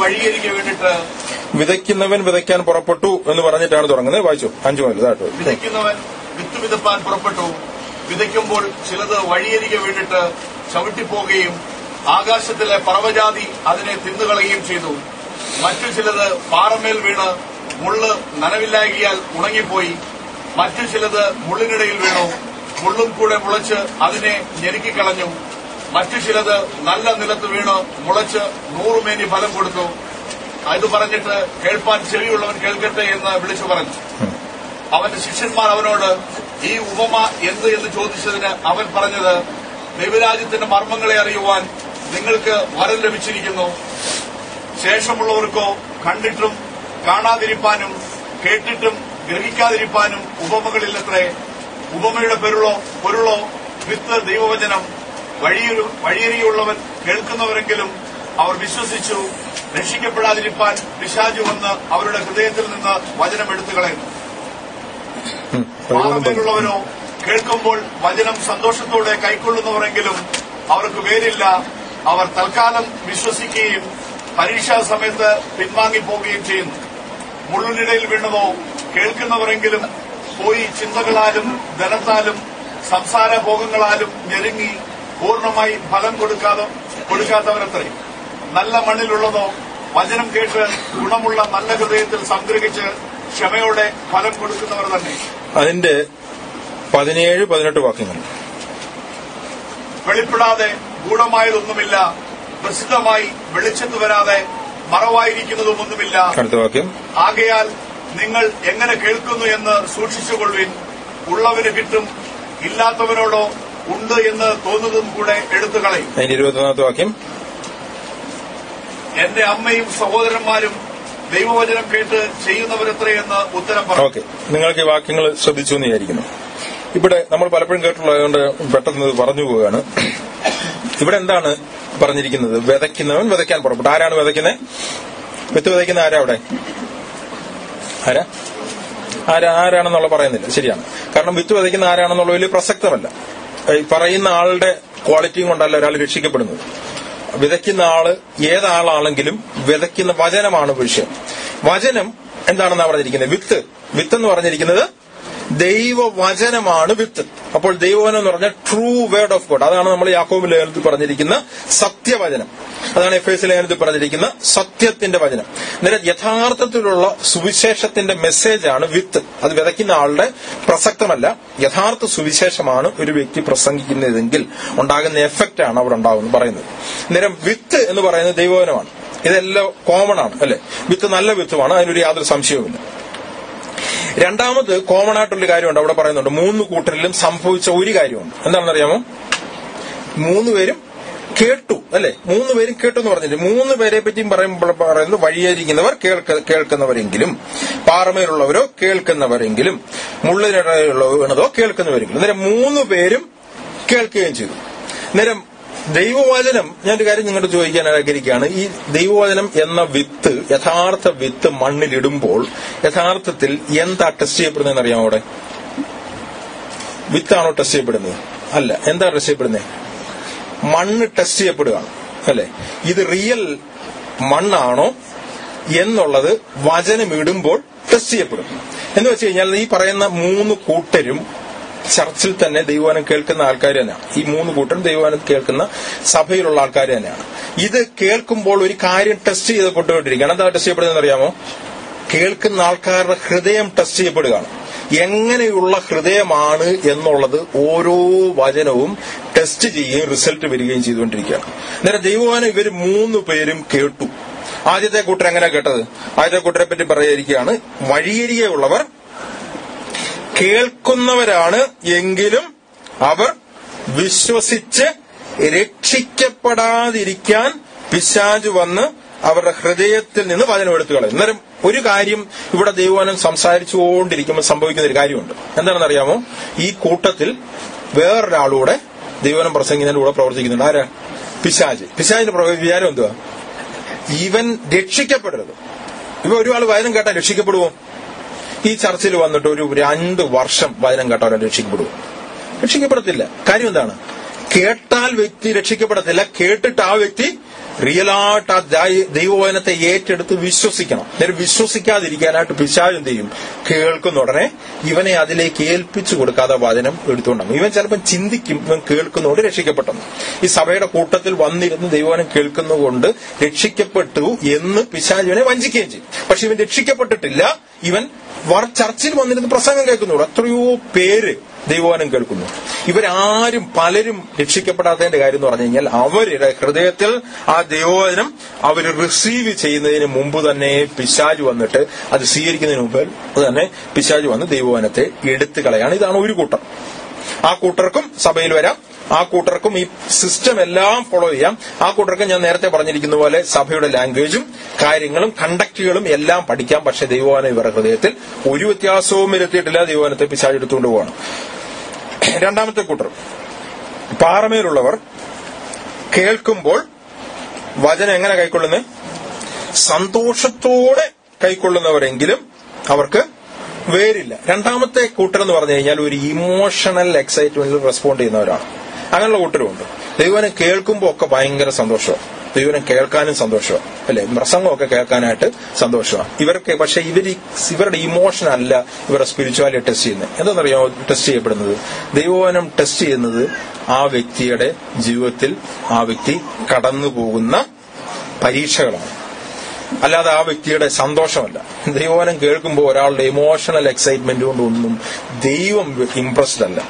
വിതയ്ക്കുന്നവൻ വിതയ്ക്കാൻ പുറപ്പെട്ടു എന്ന് പറഞ്ഞിട്ടാണ് തുടങ്ങുന്നത്. വായിച്ചു അഞ്ചു മുതൽ ഇതായിട്ട്. വിതയ്ക്കുന്നവൻ വിത്ത് വിതപ്പാൻ പുറപ്പെട്ടു. വിതയ്ക്കുമ്പോൾ ചിലത് വഴിയരികെ വീണിട്ട് ചവിട്ടിപ്പോകുകയും ആകാശത്തിലെ പറവജാതി അതിനെ തിന്നുകളയുകയും ചെയ്തു. മറ്റു ചിലത് പാറമേൽ വീണ് മുള്ള് നനവില്ലായകിയാൽ ഉണങ്ങിപ്പോയി. മറ്റു ചിലത് മുള്ളിനിടയിൽ വീണു, മുള്ളും കൂടെ മുളച്ച് അതിനെ ഞെരുക്കിക്കളഞ്ഞു. മറ്റു ചിലത് നല്ല നിലത്ത് വീണ് മുളച്ച് നൂറുമേനി ഫലം കൊടുത്തു. അത് പറഞ്ഞിട്ട് കേൾപ്പാൻ ചെവിയുള്ളവൻ കേൾക്കട്ടെ എന്ന് വിളിച്ചു പറഞ്ഞു. അവന്റെ ശിഷ്യന്മാർ അവനോട് ഈ ഉപമ എന്ത് എന്ന് ചോദിച്ചതിന് അവൻ പറഞ്ഞത്, ദൈവരാജ്യത്തിന്റെ മർമ്മങ്ങളെ അറിയുവാൻ നിങ്ങൾക്ക് വരം ലഭിച്ചിരിക്കുന്നു. ശേഷമുള്ളവർക്കോ കണ്ടിട്ടും കാണാതിരിപ്പാനും കേട്ടിട്ടും ഗ്രഹിക്കാതിരിപ്പാനും ഉപമകളില്ലത്രേ. ഉപമയുടെ പൊരുളോ പൊരുളോ വിത്ത് ദൈവവചനം. വഴിയൊരു വഴിയരിയുള്ളവൻ കേൾക്കുന്നവരെങ്കിലും അവർ വിശ്വസിച്ചു രക്ഷിക്കപ്പെടാതിരിപ്പാൻ പിശാചു വന്ന് അവരുടെ ഹൃദയത്തിൽ നിന്ന് വചനം എടുത്തു കളയുന്നു. പാറമേലുള്ളവനോ കേൾക്കുമ്പോൾ വചനം സന്തോഷത്തോടെ കൈക്കൊള്ളുന്നവരെങ്കിലും അവർക്ക് വേരില്ല. അവർ തൽക്കാലം വിശ്വസിക്കുകയും പരീക്ഷാ സമയത്ത് പിൻവാങ്ങിപ്പോവുകയും ചെയ്യുന്നു. മുള്ളിനിടയിൽ വീണതോ കേൾക്കുന്നവരെങ്കിലും പോയി ചിന്തകളാലും ധനത്താലും സംസാര ഭോഗങ്ങളാലും ഞെരുങ്ങി പൂർണ്ണമായി ഫലം കൊടുക്കാതെ കൊടുക്കാത്തവരത്രേ. നല്ല മണ്ണിലുള്ളതോ വചനം കേട്ട് ഗുണമുള്ള നല്ല ഹൃദയത്തിൽ സംഗ്രഹിച്ച് ക്ഷമയോടെ ഫലം കൊടുക്കുന്നവർ തന്നെ. അതിന്റെ പതിനേഴ് പതിനെട്ട് വാക്യങ്ങൾ. വെളിപ്പെടാതെ ഗൂഢമായതൊന്നുമില്ല, പ്രസിദ്ധമായി വെളിച്ചത്ത് വരാതെ മറവായിരിക്കുന്നതുമൊന്നുമില്ല. അടുത്ത വാക്യം. ആകയാൽ നിങ്ങൾ എങ്ങനെ കേൾക്കുന്നു എന്ന് സൂക്ഷിച്ചുകൊള്ളുവിൻ. ഉള്ളവന് കിട്ടും, ഇല്ലാത്തവനോടോ ഉണ്ട് എന്ന് തോന്നുന്നതും കൂടെ എടുത്തു കളയും. അതിന്റെ ഇരുപത്തൊന്നാമത്തെ വാക്യം. എന്റെ അമ്മയും സഹോദരന്മാരും ദൈവവചനം കേട്ട് ചെയ്യുന്നവരെത്രയെന്ന് ഉത്തരം പറഞ്ഞു. ഓക്കെ, നിങ്ങൾക്ക് ഈ വാക്യങ്ങൾ ശ്രദ്ധിച്ചു എന്ന് വിചാരിക്കുന്നു. ഇവിടെ നമ്മൾ പലപ്പോഴും കേട്ടുള്ളതുകൊണ്ട് പെട്ടെന്ന് പറഞ്ഞു പോവുകയാണ്. ഇവിടെ എന്താണ് പറഞ്ഞിരിക്കുന്നത്? വിതയ്ക്കുന്നവൻ വിതയ്ക്കാൻ പുറപ്പെട്ടു. ആരാണ് വിതയ്ക്കുന്നത്? വിത്ത് വിതയ്ക്കുന്ന ആരാ അവിടെ? ആരാ ആരാ ആരാണെന്നുള്ള പറയുന്നില്ല. ശരിയാണ്. കാരണം വിത്ത് വിതയ്ക്കുന്ന ആരാണെന്നുള്ള വലിയ പ്രസക്തമല്ല. പറയുന്ന ആളുടെ ക്വാളിറ്റിയും കൊണ്ടല്ല ഒരാൾ രക്ഷിക്കപ്പെടുന്നത്. വിതയ്ക്കുന്ന ആള് ഏതാളാണെങ്കിലും വിതയ്ക്കുന്ന വചനമാണ് വിഷയം. വചനം എന്താണെന്നാണ് പറഞ്ഞിരിക്കുന്നത്? വിത്ത് വിത്ത് എന്ന് പറഞ്ഞിരിക്കുന്നത് ദൈവവചനമാണ് വിത്ത്. അപ്പോൾ ദൈവവചനം എന്ന് പറഞ്ഞാൽ ട്രൂ വേർഡ് ഓഫ് ഗോഡ്. അതാണ് നമ്മൾ യാക്കോബ് ലേഖനത്തിൽ പറഞ്ഞിരിക്കുന്ന സത്യവചനം. അതാണ് എഫ് എസ് ലേഖനത്തിൽ പറഞ്ഞിരിക്കുന്ന സത്യത്തിന്റെ വചനം. അന്നേരം യഥാർത്ഥത്തിലുള്ള സുവിശേഷത്തിന്റെ മെസ്സേജാണ് വിത്ത്. അത് വിതയ്ക്കുന്ന ആളുടെ പ്രസക്തമല്ല. യഥാർത്ഥ സുവിശേഷമാണ് ഒരു വ്യക്തി പ്രസംഗിക്കുന്നതെങ്കിൽ ഉണ്ടാകുന്ന എഫക്റ്റ് ആണ് അവിടെ ഉണ്ടാകുന്നത് പറയുന്നത്. അന്നേരം വിത്ത് എന്ന് പറയുന്നത് ദൈവവചനമാണ്. ഇതെല്ലാം കോമൺ ആണ് അല്ലെ? വിത്ത് നല്ല വിത്തുമാണ്, അതിനൊരു യാതൊരു സംശയവുമില്ല. രണ്ടാമത് കോമൺ ആയിട്ടുള്ള കാര്യമുണ്ട് അവിടെ പറയുന്നുണ്ട്. മൂന്ന് കൂട്ടരിലും സംഭവിച്ച ഒരു കാര്യമുണ്ട്. എന്താണെന്നറിയാമോ? മൂന്നുപേരും കേട്ടു അല്ലെ? മൂന്ന് പേരും കേട്ടു എന്ന് പറഞ്ഞിട്ട് മൂന്ന് പേരെ പറ്റിയും പറയുമ്പോൾ പറയുന്നത് വഴിയായിരിക്കുന്നവർ കേൾക്കുന്നവരെങ്കിലും, പാറമേലുള്ളവരോ കേൾക്കുന്നവരെങ്കിലും, മുള്ളിനിടയിലുള്ളതോ കേൾക്കുന്നവരെങ്കിലും. അന്നേരം മൂന്ന് പേരും കേൾക്കുകയും ചെയ്തു. അന്നേരം ദൈവവചനം, ഞാനൊരു കാര്യം നിങ്ങളോട് ചോദിക്കാൻ ആഗ്രഹിക്കുകയാണ്. ഈ ദൈവവചനം എന്ന വിത്ത്, യഥാർത്ഥ വിത്ത് മണ്ണിലിടുമ്പോൾ യഥാർത്ഥത്തിൽ എന്താ ടെസ്റ്റ് ചെയ്യപ്പെടുന്നതെന്ന് അറിയാമോ? അവിടെ വിത്താണോ ടെസ്റ്റ് ചെയ്യപ്പെടുന്നത്? അല്ല. എന്താ ടെസ്റ്റ് ചെയ്യപ്പെടുന്നത്? മണ്ണ് ടെസ്റ്റ് ചെയ്യപ്പെടുകയാണ് അല്ലെ? ഇത് റിയൽ മണ്ണാണോ എന്നുള്ളത് വചനം ഇടുമ്പോൾ ടെസ്റ്റ് ചെയ്യപ്പെടും. എന്ന് വെച്ച് കഴിഞ്ഞാൽ ഈ പറയുന്ന മൂന്ന് കൂട്ടരും ചർച്ചിൽ തന്നെ ദൈവവചനം കേൾക്കുന്ന ആൾക്കാർ തന്നെയാണ്. ഈ മൂന്ന് കൂട്ടരും ദൈവവചനം കേൾക്കുന്ന സഭയിലുള്ള ആൾക്കാർ തന്നെയാണ്. ഇത് കേൾക്കുമ്പോൾ ഒരു കാര്യം ടെസ്റ്റ് ചെയ്തപ്പെട്ടുകൊണ്ടിരിക്കുകയാണ്. എന്താ ടെസ്റ്റ് ചെയ്യപ്പെടുന്നതെന്ന് അറിയാമോ? കേൾക്കുന്ന ആൾക്കാരുടെ ഹൃദയം ടെസ്റ്റ് ചെയ്യപ്പെടുകയാണ്. എങ്ങനെയുള്ള ഹൃദയമാണ് എന്നുള്ളത് ഓരോ വചനവും ടെസ്റ്റ് ചെയ്യുകയും റിസൾട്ട് വരികയും ചെയ്തുകൊണ്ടിരിക്കുകയാണ്. അന്നേരം ദൈവവചനം ഇവർ മൂന്ന് പേരും കേട്ടു. ആദ്യത്തെ കൂട്ടർ എങ്ങനെ കേട്ടത്? ആദ്യത്തെ കൂട്ടരെ പറ്റി പറയാതിരിക്കുകയാണ്. വഴിയരികെയുള്ളവർ കേൾക്കുന്നവരാണ്, എങ്കിലും അവർ വിശ്വസിച്ച് രക്ഷിക്കപ്പെടാതിരിക്കാൻ പിശാച് വന്ന് അവരുടെ ഹൃദയത്തിൽ നിന്ന് വചനം എടുത്തു കളയും. അന്നേരം ഒരു കാര്യം ഇവിടെ ദൈവവചനം സംസാരിച്ചുകൊണ്ടിരിക്കുമ്പോൾ സംഭവിക്കുന്ന ഒരു കാര്യമുണ്ട്. എന്താണെന്നറിയാമോ? ഈ കൂട്ടത്തിൽ വേറൊരാളൂടെ ദൈവവചനം പ്രസംഗിക്കുന്നതിന്റെ കൂടെ പ്രവർത്തിക്കുന്നുണ്ട്. ആരാ? പിശാച്. പിശാചിന്റെ വിചാരം എന്തുവാ? ഇവൻ രക്ഷിക്കപ്പെടരുത്. ഇവ ഒരാൾ വചനം കേട്ടാൽ രക്ഷിക്കപ്പെടുവോ? ഈ ചർച്ചിൽ വന്നിട്ട് ഒരു രണ്ട് വർഷം വചനം കേട്ടാൽ രക്ഷിക്കപ്പെടുവോ? രക്ഷിക്കപ്പെടത്തില്ല. കാര്യം എന്താണ്? കേട്ടാൽ വ്യക്തി രക്ഷിക്കപ്പെടത്തില്ല. കേട്ടിട്ട് ആ വ്യക്തി റിയലായിട്ട് ആ ദൈവവചനത്തെ ഏറ്റെടുത്ത് വിശ്വസിക്കണം. നേരെ വിശ്വസിക്കാതിരിക്കാനായിട്ട് പിശാച് എന്ത് ചെയ്യും? കേൾക്കുന്ന ഉടനെ ഇവനെ അതിലേക്ക് ഏൽപ്പിച്ചു കൊടുക്കാതെ വചനം എടുത്തുകൊണ്ടാകും. ഇവൻ ചിലപ്പോൾ ചിന്തിക്കും ഇവൻ കേൾക്കുന്നതുകൊണ്ട് രക്ഷിക്കപ്പെട്ടെന്ന്. ഈ സഭയുടെ കൂട്ടത്തിൽ വന്നിരുന്ന് ദൈവവചനം കേൾക്കുന്നതുകൊണ്ട് രക്ഷിക്കപ്പെട്ടു എന്ന് പിശാച് ഇവനെ വഞ്ചിക്കുകയും ചെയ്യും. പക്ഷെ ഇവൻ രക്ഷിക്കപ്പെട്ടിട്ടില്ല. ഇവൻ ചർച്ചിൽ വന്നിരുന്ന് പ്രസംഗം കേൾക്കുന്നുള്ളൂ. എത്രയോ പേര് ദൈവവചനം കേൾക്കുന്നു. ഇവരാരും പലരും രക്ഷിക്കപ്പെടാത്തതിന്റെ കാര്യം എന്ന് പറഞ്ഞു കഴിഞ്ഞാൽ അവരുടെ ഹൃദയത്തിൽ ആ ദൈവവചനം അവർ റിസീവ് ചെയ്യുന്നതിന് മുമ്പ് തന്നെ പിശാച് വന്നിട്ട് അത് സ്വീകരിക്കുന്നതിന് മുമ്പ് തന്നെ പിശാച് വന്ന് ദൈവവചനത്തെ എടുത്തു കളയാണ്. ഇതാണ് ഒരു കൂട്ടർ. ആ കൂട്ടർക്കും സഭയിൽ വരാം. ആ കൂട്ടർക്കും ഈ സിസ്റ്റം എല്ലാം ഫോളോ ചെയ്യാം. ആ കൂട്ടർക്കും ഞാൻ നേരത്തെ പറഞ്ഞിരിക്കുന്ന പോലെ സഭയുടെ ലാംഗ്വേജും കാര്യങ്ങളും കണ്ടക്റ്റുകളും എല്ലാം പഠിക്കാം. പക്ഷെ ദൈവവചനം ഇവരുടെ ഹൃദയത്തിൽ ഒരു വ്യത്യാസവും വരുത്തിയിട്ടില്ല. ദൈവവചനത്തെ പിശാച് എടുത്തുകൊണ്ട് പോവാണ്. രണ്ടാമത്തെ കൂട്ടർ പാറമേലുള്ളവർ കേൾക്കുമ്പോൾ വചനം എങ്ങനെ കൈക്കൊള്ളുന്നത്? സന്തോഷത്തോടെ കൈക്കൊള്ളുന്നവരെങ്കിലും അവർക്ക് വേരില്ല. രണ്ടാമത്തെ കൂട്ടർ എന്ന് പറഞ്ഞു കഴിഞ്ഞാൽ ഒരു ഇമോഷണൽ എക്സൈറ്റ്മെന്റിൽ റെസ്പോണ്ട് ചെയ്യുന്നവരാണ്. അങ്ങനെയുള്ള കൂട്ടരുമുണ്ട്. ദൈവവചനം കേൾക്കുമ്പോൾ ഒക്കെ ഭയങ്കര സന്തോഷമാണ്. ദൈവവചനം കേൾക്കാനും സന്തോഷമാണ് അല്ലെ? പ്രസംഗമൊക്കെ കേൾക്കാനായിട്ട് സന്തോഷമാണ് ഇവർക്ക്. പക്ഷെ ഇവർ ഇവരുടെ ഇമോഷൻ അല്ല ഇവരുടെ സ്പിരിച്വാലിറ്റി ടെസ്റ്റ് ചെയ്യുന്നത്. എന്താണെന്നറിയാമോ ടെസ്റ്റ് ചെയ്യപ്പെടുന്നത്? ദൈവവചനം ടെസ്റ്റ് ചെയ്യുന്നത് ആ വ്യക്തിയുടെ ജീവിതത്തിൽ ആ വ്യക്തി കടന്നു പോകുന്ന പരീക്ഷകളാണ്, അല്ലാതെ ആ വ്യക്തിയുടെ സന്തോഷമല്ല. ദൈവവചനം കേൾക്കുമ്പോൾ ഒരാളുടെ ഇമോഷണൽ എക്സൈറ്റ്മെന്റ് കൊണ്ടൊന്നും ദൈവം ഇംപ്രസ്ഡ് അല്ല.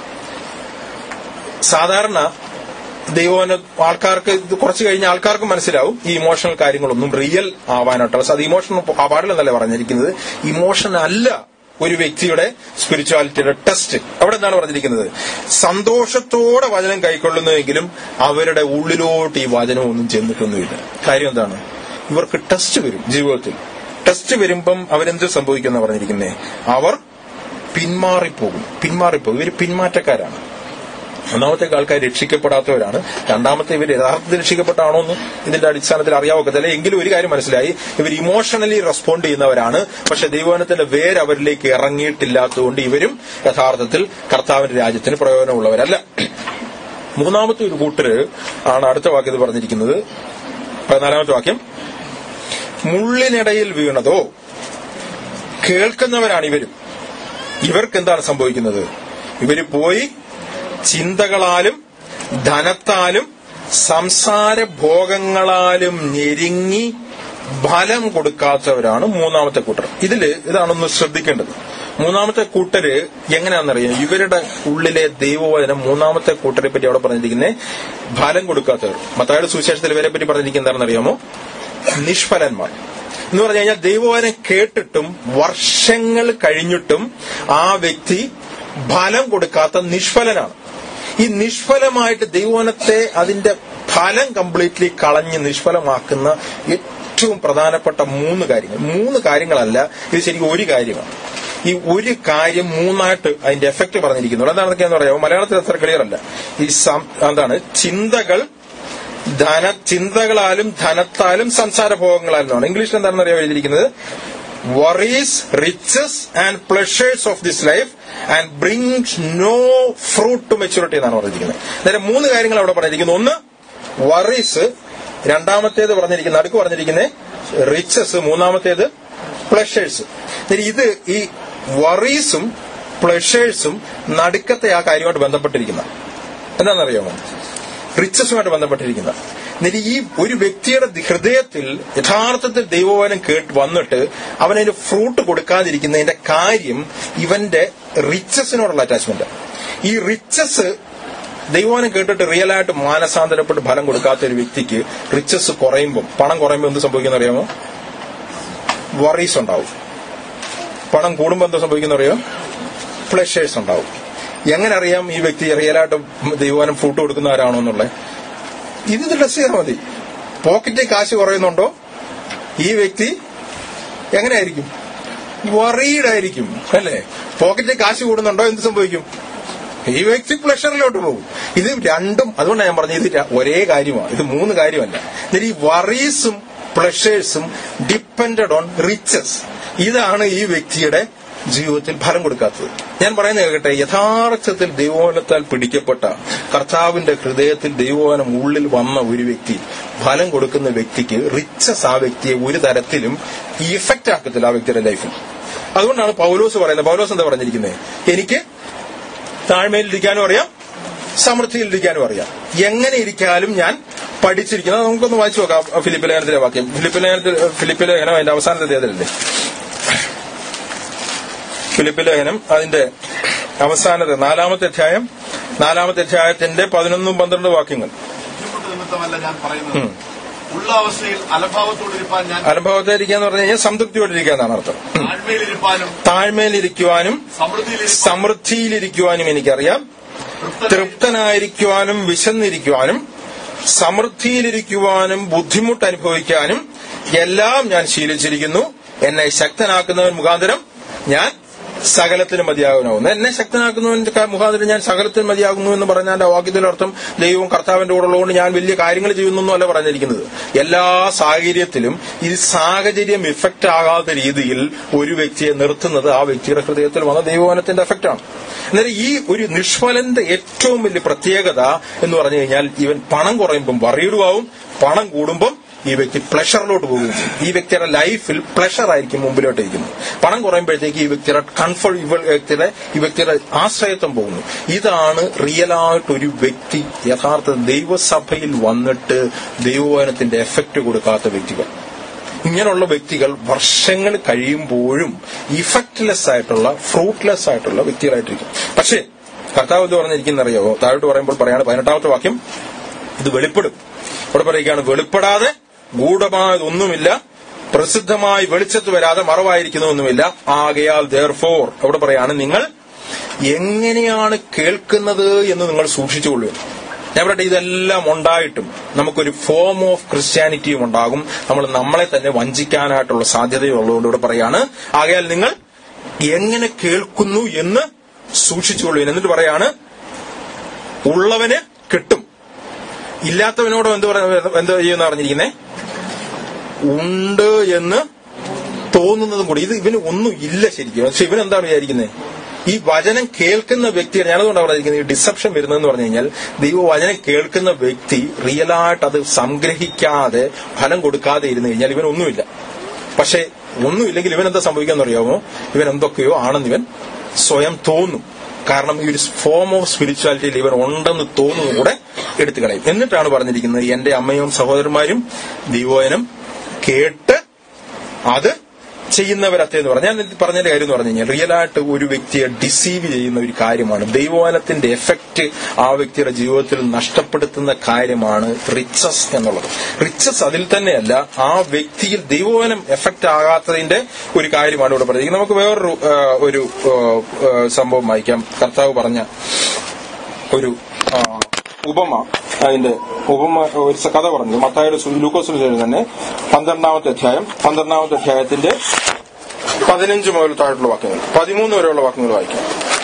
സാധാരണ ദൈവവചനം ആൾക്കാർക്ക് ഇത് കുറച്ച് കഴിഞ്ഞ ആൾക്കാർക്ക് മനസ്സിലാവും ഈ ഇമോഷണൽ കാര്യങ്ങളൊന്നും റിയൽ ആവാനായിട്ടുള്ള. അത് ഇമോഷണൽ പാടില്ലെന്നല്ല പറഞ്ഞിരിക്കുന്നത്. ഇമോഷൻ അല്ല ഒരു വ്യക്തിയുടെ സ്പിരിച്വാലിറ്റിയുടെ ടെസ്റ്റ്. അവിടെ എന്താണ് പറഞ്ഞിരിക്കുന്നത്? സന്തോഷത്തോടെ വചനം കൈക്കൊള്ളുന്നുവെങ്കിലും അവരുടെ ഉള്ളിലോട്ട് ഈ വചനം ഒന്നും ചെന്നിട്ടൊന്നുമില്ല. കാര്യം എന്താണ്? ഇവർക്ക് ടെസ്റ്റ് വരും ജീവിതത്തിൽ. ടെസ്റ്റ് വരുമ്പം അവരെന്ത് സംഭവിക്കുന്ന പറഞ്ഞിരിക്കുന്നേ? അവർ പിന്മാറിപ്പോകും പിന്മാറിപ്പോകും ഇവർ പിന്മാറ്റക്കാരാണ്. ഒന്നാമത്തെ ആൾക്കാർ രക്ഷിക്കപ്പെടാത്തവരാണ്. രണ്ടാമത്തെ ഇവർ യഥാർത്ഥത്തിൽ രക്ഷിക്കപ്പെട്ടാണോ എന്ന് ഇതിന്റെ അടിസ്ഥാനത്തിൽ അറിയാവൊക്കത്തില്ല. എങ്കിലും ഒരു കാര്യം മനസ്സിലായി, ഇവർ ഇമോഷണലി റെസ്പോണ്ട് ചെയ്യുന്നവരാണ്. പക്ഷെ ദൈവവചനത്തിന്റെ വേര് അവരിലേക്ക് ഇറങ്ങിയിട്ടില്ലാത്തതുകൊണ്ട് ഇവരും യഥാർത്ഥത്തിൽ കർത്താവിന്റെ രാജ്യത്തിന് പ്രയോജനമുള്ളവരല്ല. മൂന്നാമത്തെ ഒരു കൂട്ടര് ആണ് അടുത്ത വാക്യത്തിൽ പറഞ്ഞിരിക്കുന്നത്. പതിനാലാമത്തെ വാക്യം, മുള്ളിനിടയിൽ വീണതോ കേൾക്കുന്നവരാണ് ഇവരും. ഇവർക്ക് എന്താണ് സംഭവിക്കുന്നത്? ഇവര് പോയി ചിന്തകളാലും ധനത്താലും സംസാര ഭോഗങ്ങളാലും ഞെരുങ്ങി ഫലം കൊടുക്കാത്തവരാണ് മൂന്നാമത്തെ കൂട്ടർ. ഇതില് ഇതാണൊന്ന് ശ്രദ്ധിക്കേണ്ടത്. മൂന്നാമത്തെ കൂട്ടര് എങ്ങനെയാണെന്നറിയാം, ഇവരുടെ ഉള്ളിലെ ദൈവവചനം മൂന്നാമത്തെ കൂട്ടരെ പറ്റി അവിടെ പറഞ്ഞിരിക്കുന്നത് ഫലം കൊടുക്കാത്തവർ. മത്തായിയുടെ സുവിശേഷത്തിൽ ഇവരെ പറ്റി പറഞ്ഞിരിക്കുന്നത് എന്താണെന്നറിയാമോ? നിഷ്ഫലന്മാർ എന്ന് പറഞ്ഞു കഴിഞ്ഞാൽ ദൈവവചനം കേട്ടിട്ടും വർഷങ്ങൾ കഴിഞ്ഞിട്ടും ആ വ്യക്തി ഫലം കൊടുക്കാത്ത നിഷ്ഫലനാണ്. ഈ നിഷ്ഫലമായിട്ട് ദൈവവചനത്തെ അതിന്റെ ഫലം കംപ്ലീറ്റ്ലി കളഞ്ഞ് നിഷ്ഫലമാക്കുന്ന ഏറ്റവും പ്രധാനപ്പെട്ട മൂന്ന് കാര്യങ്ങൾ മൂന്ന് കാര്യങ്ങളല്ല ഇത് ശരിക്കും ഒരു കാര്യമാണ്. ഈ ഒരു കാര്യം മൂന്നായിട്ട് അതിന്റെ എഫക്ട് പറഞ്ഞിരിക്കുന്നു. എന്താണെന്നൊക്കെയാന്ന് പറയാമോ? മലയാളത്തിൽ അത്ര ക്ലിയർ അല്ല. ഈ എന്താണ് ചിന്തകൾ ധന ചിന്തകളാലും ധനത്താലും സംസാര ഭോഗങ്ങളാലും. ഇംഗ്ലീഷിൽ എന്താണെന്ന് അറിയാൻ എഴുതിയിരിക്കുന്നത്? worries, riches and pleasures of this life and brings no fruit to maturity എന്നാണ് പറഞ്ഞിരിക്കുന്നത്. അതായത് മൂന്ന് കാര്യങ്ങൾ അവിടെ പറഞ്ഞിരിക്കുന്നു. ഒന്ന് worries, രണ്ടാമത്തേത് പറഞ്ഞിരിക്കുന്നത് അടുക്ക് പറഞ്ഞിരിക്കുന്നത് റിച്ചസ്, മൂന്നാമത്തേത് പ്ലഷേഴ്സ്. ഇത് ഈ worriesഉം പ്ലഷേഴ്സും നടുക്കത്തെ ആ കാര്യമായിട്ട് ബന്ധപ്പെട്ടിരിക്കുന്ന എന്താണെന്നറിയാമോ? റിച്ചസുമായിട്ട് ബന്ധപ്പെട്ടിരിക്കുന്ന. എന്നിട്ട് ഈ ഒരു വ്യക്തിയുടെ ഹൃദയത്തിൽ യഥാർത്ഥത്തിൽ ദൈവവചനം കേട്ട് വന്നിട്ട് അവനതിന് ഫ്രൂട്ട് കൊടുക്കാതിരിക്കുന്നതിന്റെ കാര്യം ഇവന്റെ റിച്ചസിനോടുള്ള അറ്റാച്ച്മെന്റ്. ഈ റിച്ചസ് ദൈവവചനം കേട്ടിട്ട് റിയലായിട്ട് മാനസാന്തരപ്പെട്ട് ഫലം കൊടുക്കാത്ത ഒരു വ്യക്തിക്ക് റിച്ചസ് കുറയുമ്പോൾ, പണം കുറയുമ്പോൾ എന്ത് സംഭവിക്കുന്ന അറിയാമോ? വറീസ് ഉണ്ടാവും. പണം കൂടുമ്പോൾ എന്താ സംഭവിക്കുന്ന അറിയാമോ? പ്ലഷേഴ്സ് ഉണ്ടാവും. എങ്ങനെ അറിയാം ഈ വ്യക്തി റിയലായിട്ട് ദൈവവചനം ഫ്രൂട്ട് കൊടുക്കുന്നവരാണോ എന്നുള്ളത്? ഇത് ടെസ്റ്റ് ചെയ്താൽ മതി. പോക്കറ്റിൽ കാശ് കുറയുന്നുണ്ടോ ഈ വ്യക്തി എങ്ങനെയായിരിക്കും? വറീഡായിരിക്കും അല്ലേ? പോക്കറ്റിൽ കാശ് കൂടുന്നുണ്ടോ എന്ത് സംഭവിക്കും? ഈ വ്യക്തി പ്ലഷറിലോട്ട് പോകും. ഇത് രണ്ടും, അതുകൊണ്ടാണ് ഞാൻ പറഞ്ഞത് ഇത് ഒരേ കാര്യമാണ്, ഇത് മൂന്ന് കാര്യമല്ല. ഈ വറീസും പ്ലഷേഴ്സും ഡിപ്പെൻഡഡ് ഓൺ റിച്ചസ്. ഇതാണ് ഈ വ്യക്തിയുടെ ജീവിതത്തിൽ ഫലം കൊടുക്കാത്തത്. ഞാൻ പറയുന്നത് കേൾക്കട്ടെ, യഥാർത്ഥത്തിൽ ദൈവവചനത്താൽ പിടിക്കപ്പെട്ട കർത്താവിന്റെ ഹൃദയത്തിൽ ദൈവവചനം ഉള്ളിൽ വന്ന ഒരു വ്യക്തി, ഫലം കൊടുക്കുന്ന വ്യക്തിക്ക് റിച്ചസ് ആ വ്യക്തിയെ ഒരു തരത്തിലും ഇഫക്റ്റ് ആക്കത്തില്ല ആ വ്യക്തിയുടെ ലൈഫിൽ. അതുകൊണ്ടാണ് പൗലോസ് പറയുന്നത്. പൗലോസ് എന്താ പറഞ്ഞിരിക്കുന്നത്? എനിക്ക് താഴ്മയിലിരിക്കാനും അറിയാം, സമൃദ്ധിയിലിരിക്കാനും അറിയാം. എങ്ങനെ ഇരിക്കാനും ഞാൻ പഠിച്ചിരിക്കുന്നത്. നമുക്കൊന്ന് വായിച്ചു നോക്കാം ഫിലിപ്പിലെ ലേഖനത്തിലെ വാക്യം. ഫിലിപ്പിലെ ലേഖനത്തിൽ ഫിലിപ്പിലെ ലേഖനം അതിന്റെ അവസാനത്തെ തീയതിയല്ലേ? ഫിലിപ്പിലെ ലേഖനം അതിന്റെ അവസാനത്തെ നാലാമത്തെ അധ്യായം നാലാമത്തെ അധ്യായത്തിന്റെ പതിനൊന്നും പന്ത്രണ്ട് വാക്യങ്ങൾ. ഉള്ള അവസ്ഥയിൽ അലംഭാവത്തോടിരിക്കാൻ ഞാൻ അലംഭാവത്തോടിരിക്കാന്ന് പറഞ്ഞു കഴിഞ്ഞാൽ സംതൃപ്തിയോടിരിക്കാന്നാണ് അർത്ഥം. താഴ്മയിലിരിക്കുവാനും സമൃദ്ധിയിലിരിക്കുവാനും എനിക്കറിയാം. തൃപ്തനായിരിക്കുവാനും വിശന്നിരിക്കുവാനും സമൃദ്ധിയിലിരിക്കുവാനും ബുദ്ധിമുട്ട് അനുഭവിക്കാനും എല്ലാം ഞാൻ ശീലിച്ചിരിക്കുന്നു. എന്നെ ശക്തനാക്കുന്നവൻ മുഖാന്തരം ഞാൻ സകലത്തിനും മതിയാകുന്നു. എന്നെ ശക്തനാക്കുന്നവൻ മുഖാന്തരം ഞാൻ സകലത്തിനും മതിയാകുന്നു എന്ന് പറഞ്ഞാൽ ആ വാക്യത്തിന്റെ അർത്ഥം ദൈവവും കർത്താവിന്റെ കൂടെ ഉള്ളതുകൊണ്ട് ഞാൻ വലിയ കാര്യങ്ങൾ ചെയ്യുന്നു അല്ല പറഞ്ഞിരിക്കുന്നത്. എല്ലാ സാഹചര്യത്തിലും ഈ സാഹചര്യം ഇഫക്റ്റ് ആകാത്ത രീതിയിൽ ഒരു വ്യക്തിയെ നിർത്തുന്നത് ആ വ്യക്തിയുടെ ഹൃദയത്തിൽ വന്ന ദൈവവചനത്തിന്റെ എഫക്റ്റാണ്. എന്നാൽ ഈ ഒരു നിഷ്ഫലന്റെ ഏറ്റവും വലിയ പ്രത്യേകത എന്ന് പറഞ്ഞു കഴിഞ്ഞാൽ ഇവൻ പണം കുറയുമ്പം വറീഡുമാവും, പണം കൂടുമ്പം ഈ വ്യക്തി പ്ലഷറിലോട്ട് പോകുകയും ചെയ്യും. ഈ വ്യക്തിയുടെ ലൈഫിൽ പ്ലഷർ ആയിരിക്കും മുമ്പിലോട്ട് ഇരിക്കുന്നത്. പണം കുറയുമ്പോഴത്തേക്ക് ഈ വ്യക്തിയുടെ കംഫർട്ട്, ഈ വ്യക്തിയുടെ ഈ വ്യക്തിയുടെ ആശ്രയത്വം പോകുന്നു. ഇതാണ് റിയലായിട്ട് ഒരു വ്യക്തി യഥാർത്ഥ ദൈവസഭയിൽ വന്നിട്ട് ദൈവവചനത്തിന്റെ എഫക്റ്റ് കൊടുക്കാത്ത വ്യക്തികൾ. ഇങ്ങനെയുള്ള വ്യക്തികൾ വർഷങ്ങൾ കഴിയുമ്പോഴും ഇഫക്റ്റ്ലെസ് ആയിട്ടുള്ള, ഫ്രൂട്ട്ലെസ് ആയിട്ടുള്ള വ്യക്തികളായിട്ടിരിക്കും. പക്ഷേ കർത്താവ് ഇത് പറഞ്ഞിരിക്കുന്ന അറിയാവോ? താഴോട്ട് പറയുമ്പോൾ പറയാണ് പതിനെട്ടാമത്തെ വാക്യം, ഇത് വെളിപ്പെടും. അവിടെ പറയുകയാണ്, വെളിപ്പെടാതെ ഗൂഢമായതൊന്നുമില്ല, പ്രസിദ്ധമായി വെളിച്ചത്ത് വരാതെ മറവായിരിക്കുന്നതൊന്നുമില്ല. ആകയാൽ therefore അവിടെ പറയാണ്, നിങ്ങൾ എങ്ങനെയാണ് കേൾക്കുന്നത് എന്ന് നിങ്ങൾ സൂക്ഷിച്ചുകൊള്ളുക. ഞാൻ പറയട്ടെ, ഇതെല്ലാം ഉണ്ടായിട്ടും നമുക്കൊരു ഫോം ഓഫ് ക്രിസ്ത്യാനിറ്റിയും ഉണ്ടാകും. നമ്മൾ നമ്മളെ തന്നെ വഞ്ചിക്കാനായിട്ടുള്ള സാധ്യതയുള്ളതുകൊണ്ട് ഇവിടെ പറയാണ്, ആകയാൽ നിങ്ങൾ എങ്ങനെ കേൾക്കുന്നു എന്ന് സൂക്ഷിച്ചുകൊള്ളു. എന്നിട്ട് പറയാണ്, ഉള്ളവന് കിട്ടും, ഇല്ലാത്തവനോടോ എന്ത് പറയുക, എന്ത് ചെയ്യുന്ന പറഞ്ഞിരിക്കുന്നേ, ഉണ്ട് എന്ന് തോന്നുന്നതും കൂടി. ഇത് ഇവന് ഒന്നും ഇല്ല ശരിക്കും. പക്ഷെ ഇവനെന്താണ് വിചാരിക്കുന്നത്, ഈ വചനം കേൾക്കുന്ന വ്യക്തി, ഞാനതുകൊണ്ടാണ് പറഞ്ഞിരിക്കുന്നത്, ഈ ഡിസപ്ഷൻ വരുന്നതെന്ന് പറഞ്ഞു കഴിഞ്ഞാൽ, ദൈവവചനം കേൾക്കുന്ന വ്യക്തി റിയലായിട്ട് അത് സംഗ്രഹിക്കാതെ ഫലം കൊടുക്കാതെ ഇരുന്ന് കഴിഞ്ഞാൽ ഇവനൊന്നുമില്ല. പക്ഷെ ഒന്നുമില്ലെങ്കിൽ ഇവൻ എന്താ സംഭവിക്കാന്ന് അറിയാമോ, ഇവൻ എന്തൊക്കെയോ ആണെന്ന് ഇവൻ സ്വയം തോന്നും. കാരണം ഈ ഒരു ഫോം ഓഫ് സ്പിരിച്വാലിറ്റിയിൽ ഇവൻ ഉണ്ടെന്ന് തോന്നുന്നു കൂടെ എടുത്തു കളയും. എന്നിട്ടാണ് പറഞ്ഞിരിക്കുന്നത്, എന്റെ അമ്മയും സഹോദരന്മാരും ദൈവവചനം കേട്ട് അത് ചെയ്യുന്നവരത്തേന്ന് പറഞ്ഞു. ഞാൻ പറഞ്ഞതിന്റെ കാര്യം എന്ന് പറഞ്ഞു കഴിഞ്ഞാൽ, റിയലായിട്ട് ഒരു വ്യക്തിയെ ഡിസീവ് ചെയ്യുന്ന ഒരു കാര്യമാണ്. ദൈവവചനത്തിന്റെ എഫക്റ്റ് ആ വ്യക്തിയുടെ ജീവിതത്തിൽ നഷ്ടപ്പെടുത്തുന്ന കാര്യമാണ് റിച്ചസ് എന്നുള്ളത്. റിച്ചസ് അതിൽ തന്നെയല്ല, ആ വ്യക്തിയിൽ ദൈവവചനം എഫക്റ്റ് ആകാത്തതിന്റെ ഒരു കാര്യമാണ് ഇവിടെ പറയുന്നത്. നമുക്ക് വേറൊരു ഒരു സംഭവം വായിക്കാം. കർത്താവ് പറഞ്ഞ ഒരു ഉപമ, അതിന്റെ ഉപമ ഒരു കഥ പറഞ്ഞത് മത്തായിയുടെ ലൂക്കോസിന്റെ തന്നെ പന്ത്രണ്ടാമത്തെ അധ്യായം പന്ത്രണ്ടാമത്തെ അധ്യായത്തിന്റെ പതിനഞ്ച് മുതൽ താഴെയുള്ള വാക്യങ്ങൾ, പതിമൂന്ന് വരെയുള്ള വാക്യങ്ങൾ വായിക്കാം.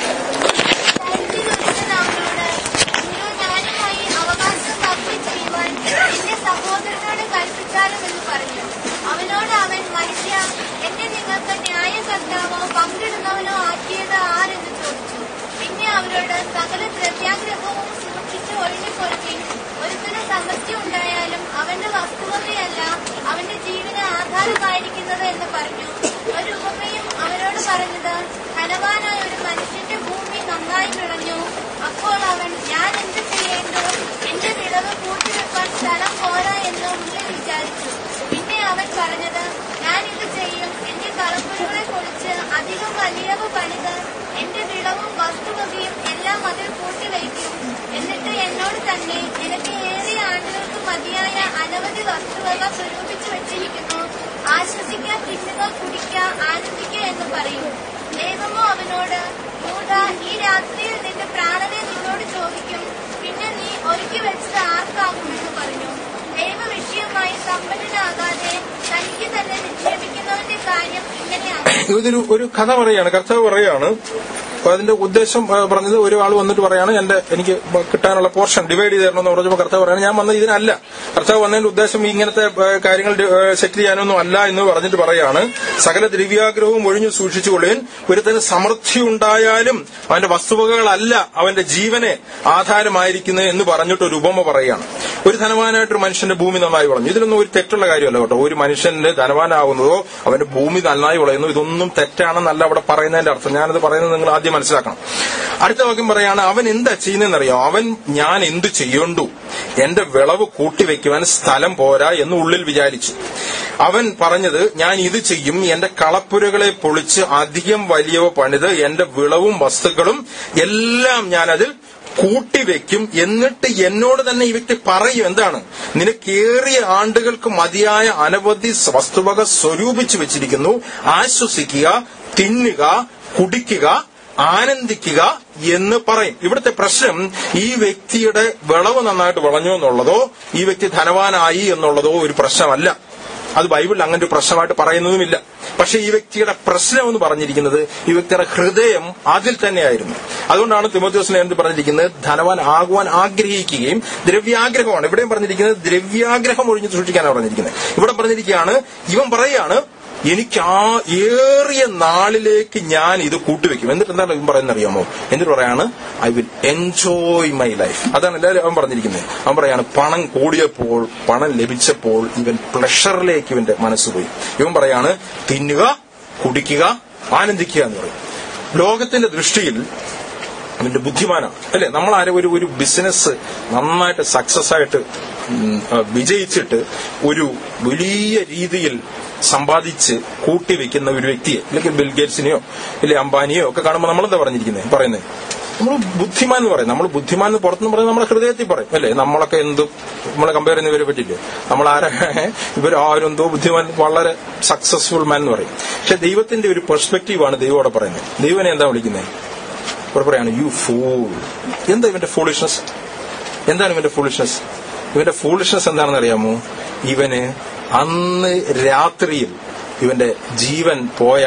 അവരോട് സകല ദ്രവ്യാഗ്രഹവും സൂക്ഷിച്ച് ഒഴിഞ്ഞുകൊടുക്കുകയും ഒരുത്തിന് സമൃദ്ധി ഉണ്ടായാലും അവന്റെ വസ്തുവകയല്ല അവന്റെ ജീവന് ആധാരമായിരിക്കുന്നത് എന്ന് പറഞ്ഞു. ഒരു ഉപമയും അവരോട് പറഞ്ഞത്, ധനവാനായ ഒരു മനുഷ്യന്റെ ഭൂമി നന്നായി വിളഞ്ഞു. അപ്പോൾ അവൻ, ഞാൻ എന്ത് ചെയ്യേണ്ടു, എന്റെ വിളവ് കൂട്ടിവെക്കാൻ സ്ഥലം പോരാ എന്ന് ഉള്ളിൽ വിചാരിച്ചു. പിന്നെ അവൻ പറഞ്ഞത്, ഞാൻ ഇത് ചെയ്യും, എന്റെ കളപ്പുരകളെ പൊളിച്ച് അധികം വലിയവ പണിത് എന്റെ വിളവും വസ്തുവകയും എല്ലാം അതിൽ കൂട്ടിവയ്ക്കും. എന്നിട്ട് എന്നോട് തന്നെ, നിനക്ക് ഏറിയ ആണ്ടുകൾക്ക് മതിയായ അനവധി വസ്തുവക സ്വരൂപിച്ചു വെച്ചിരിക്കുന്നു, ആശ്വസിക്കുക, തിന്നുക, കുടിക്കുക, ആനന്ദിക്കുക എന്ന് പറയും. ദൈവമോ അവനോട്, യൂദാ, ഈ രാത്രിയിൽ നിന്റെ പ്രാണനെ നിന്നോട് ചോദിക്കും, പിന്നെ നീ ഒരുക്കി വെച്ചത് ആർക്കാകുമെന്ന് പറഞ്ഞു. ദൈവവിഷയമായി സമ്പന്നനാകാതെ തനിക്ക് തന്നെ നിക്ഷേപിക്കുന്നവന്റെ കാര്യം ഇങ്ങനെയാണ്. ഇതൊരു ഒരു കഥ പറയാണ്, കർത്താവ് പറയാണ്. അതിന്റെ ഉദ്ദേശം പറഞ്ഞത്, ഒരാൾ വന്നിട്ട് പറയാണ്, എന്റെ എനിക്ക് കിട്ടാനുള്ള പോർഷൻ ഡിവൈഡ് ചെയ്ത് തരണമെന്ന് പറഞ്ഞപ്പോൾ കർത്താവ് പറയാണ്, ഞാൻ വന്നത് ഇതിനല്ല. കർത്താവ് വന്നതിന്റെ ഉദ്ദേശം ഇങ്ങനത്തെ കാര്യങ്ങൾ സെറ്റിൽ ചെയ്യാനൊന്നും അല്ല എന്ന് പറഞ്ഞിട്ട് പറയാണ്, സകല ദ്രവ്യാഗ്രഹവും ഒഴിഞ്ഞു സൂക്ഷിച്ചുകൊള്ളുവിൻ, ഒരുത്തന് സമൃദ്ധി ഉണ്ടായാലും അവന്റെ വസ്തുവകകളല്ല അവന്റെ ജീവനെ ആധാരമായിരിക്കുന്നത് എന്ന് പറഞ്ഞിട്ട് ഒരു ഉപമ പറയുകയാണ്. ഒരു ധനവാനായിട്ടൊരു മനുഷ്യന്റെ ഭൂമി നന്നായി വളഞ്ഞു. ഇതിലൊന്നും ഒരു തെറ്റുള്ള കാര്യമല്ല കേട്ടോ. ഒരു മനുഷ്യന്റെ ധനവാനാകുന്നതോ അവന്റെ ഭൂമി നന്നായി വളയുന്നതോ ഇതൊന്നും തെറ്റാണെന്നല്ല അവിടെ പറയുന്നതിന്റെ അർത്ഥം. ഞാനത് പറയുന്നത് നിങ്ങൾ ആദ്യം മനസ്സിലാക്കണം. അടുത്ത വാക്യം പറയാണ്, അവൻ എന്താ ചെയ്യുന്നതെന്നറിയാം, അവൻ ഞാൻ എന്തു ചെയ്യണ്ടു, എന്റെ വിളവ് കൂട്ടിവെക്കുവാൻ സ്ഥലം പോരാ എന്ന് ഉള്ളിൽ വിചാരിച്ചു. അവൻ പറഞ്ഞത്, ഞാൻ ഇത് ചെയ്യും, എന്റെ കളപ്പുരകളെ പൊളിച്ച് അധികം വലിയവ പണിത് എന്റെ വിളവും വസ്തുക്കളും എല്ലാം ഞാനതിൽ കൂട്ടിവെക്കും. എന്നിട്ട് എന്നോട് തന്നെ ഈ വ്യക്തി പറയും, എന്താണ്, നിനക്കേറിയ ആണ്ടുകൾക്ക് മതിയായ അനവധി വസ്തുവക സ്വരൂപിച്ചു വെച്ചിരിക്കുന്നു, ആശ്വസിക്കുക, തിന്നുക, കുടിക്കുക, ആനന്ദിക്കുക എന്ന് പറയും. ഇവിടുത്തെ പ്രശ്നം ഈ വ്യക്തിയുടെ വിളവ് നന്നായിട്ട് വിളഞ്ഞു എന്നുള്ളതോ ഈ വ്യക്തി ധനവാനായി എന്നുള്ളതോ ഒരു പ്രശ്നമല്ല. അത് ബൈബിളിൽ അങ്ങനെ ഒരു പ്രശ്നമായിട്ട് പറയുന്നതുമില്ല. പക്ഷെ ഈ വ്യക്തിയുടെ പ്രശ്നം എന്ന് പറഞ്ഞിരിക്കുന്നത് ഈ വ്യക്തിയുടെ ഹൃദയം അതിൽ തന്നെയായിരുന്നു. അതുകൊണ്ടാണ് തിമോഥെയോസിൽ എന്ത് പറഞ്ഞിരിക്കുന്നത്, ധനവാൻ ആകുവാൻ ആഗ്രഹിക്കുകയും ദ്രവ്യാഗ്രഹമാണ്. ഇവിടെയും പറഞ്ഞിരിക്കുന്നത് ദ്രവ്യാഗ്രഹം ഒഴിഞ്ഞു സൂക്ഷിക്കാനാണ് പറഞ്ഞിരിക്കുന്നത്. ഇവിടെ പറഞ്ഞിരിക്കുകയാണ്, ഇവൻ പറയാണ്, എനിക്ക് ആ ഏറിയ നാളിലേക്ക് ഞാൻ ഇത് കൂട്ടിവെക്കും. എന്നിട്ട് എന്താണ് ഇവൻ പറയുന്നത് അറിയാമോ? എന്നിട്ട് പറയാണ്, I will enjoy my life. അതാണ് എല്ലാവരും അവൻ പറഞ്ഞിരിക്കുന്നത്. അവൻ പറയാണ്, പണം കൂടിയപ്പോൾ, പണം ലഭിച്ചപ്പോൾ ഇവൻ പ്ലഷറിലേക്ക് ഇവന്റെ മനസ്സ് പോയി. ഇവൻ പറയാണ്, തിന്നുക, കുടിക്കുക, ആനന്ദിക്കുക എന്ന് പറയും. ലോകത്തിന്റെ ദൃഷ്ടിയിൽ അവന്റെ ബുദ്ധിമാനാണ് അല്ലെ. നമ്മൾ ആരും ഒരു ഒരു ബിസിനസ് നന്നായിട്ട് സക്സസ് ആയിട്ട് വിജയിച്ചിട്ട് ഒരു വലിയ രീതിയിൽ സമ്പാദിച്ച് കൂട്ടിവെക്കുന്ന ഒരു വ്യക്തിയെ, അല്ലെങ്കിൽ ബിൽഗേറ്റ്സിനെയോ ഇല്ലെ അംബാനിയോ ഒക്കെ കാണുമ്പോൾ നമ്മളെന്താ പറഞ്ഞിരിക്കുന്നത് പറയുന്നത്, നമ്മൾ ബുദ്ധിമാൻ എന്ന് പറയും. നമ്മൾ ബുദ്ധിമാൻ എന്ന് പുറത്തുനിന്ന് പറയും, നമ്മുടെ ഹൃദയത്തിൽ പറയും അല്ലെ. നമ്മളൊക്കെ എന്തും നമ്മളെ കമ്പയർ ചെയ്യുന്ന ഇവരെ പറ്റില്ലേ, നമ്മൾ ആരെ ഇവരാരും എന്തോ ബുദ്ധിമാൻ, വളരെ സക്സസ്ഫുൾ മാൻ എന്ന് പറയും. പക്ഷെ ദൈവത്തിന്റെ ഒരു പെർസ്പെക്റ്റീവാണ് ദൈവം അവിടെ പറയുന്നത്. ദൈവനെ എന്താ വിളിക്കുന്നത്? ഇവിടെ പറയാണ്, യു ഫൂൾ. എന്താ ഇവന്റെ ഫൂളിഷ്നസ്? എന്താണ് ഇവന്റെ ഫൂളിഷ്നസ്? ഇവന്റെ ഫൂളിഷ്നസ് എന്താണെന്ന് അറിയാമോ? ഇവന് അന്ന് രാത്രിയിൽ ഇവന്റെ ജീവൻ പോയാൽ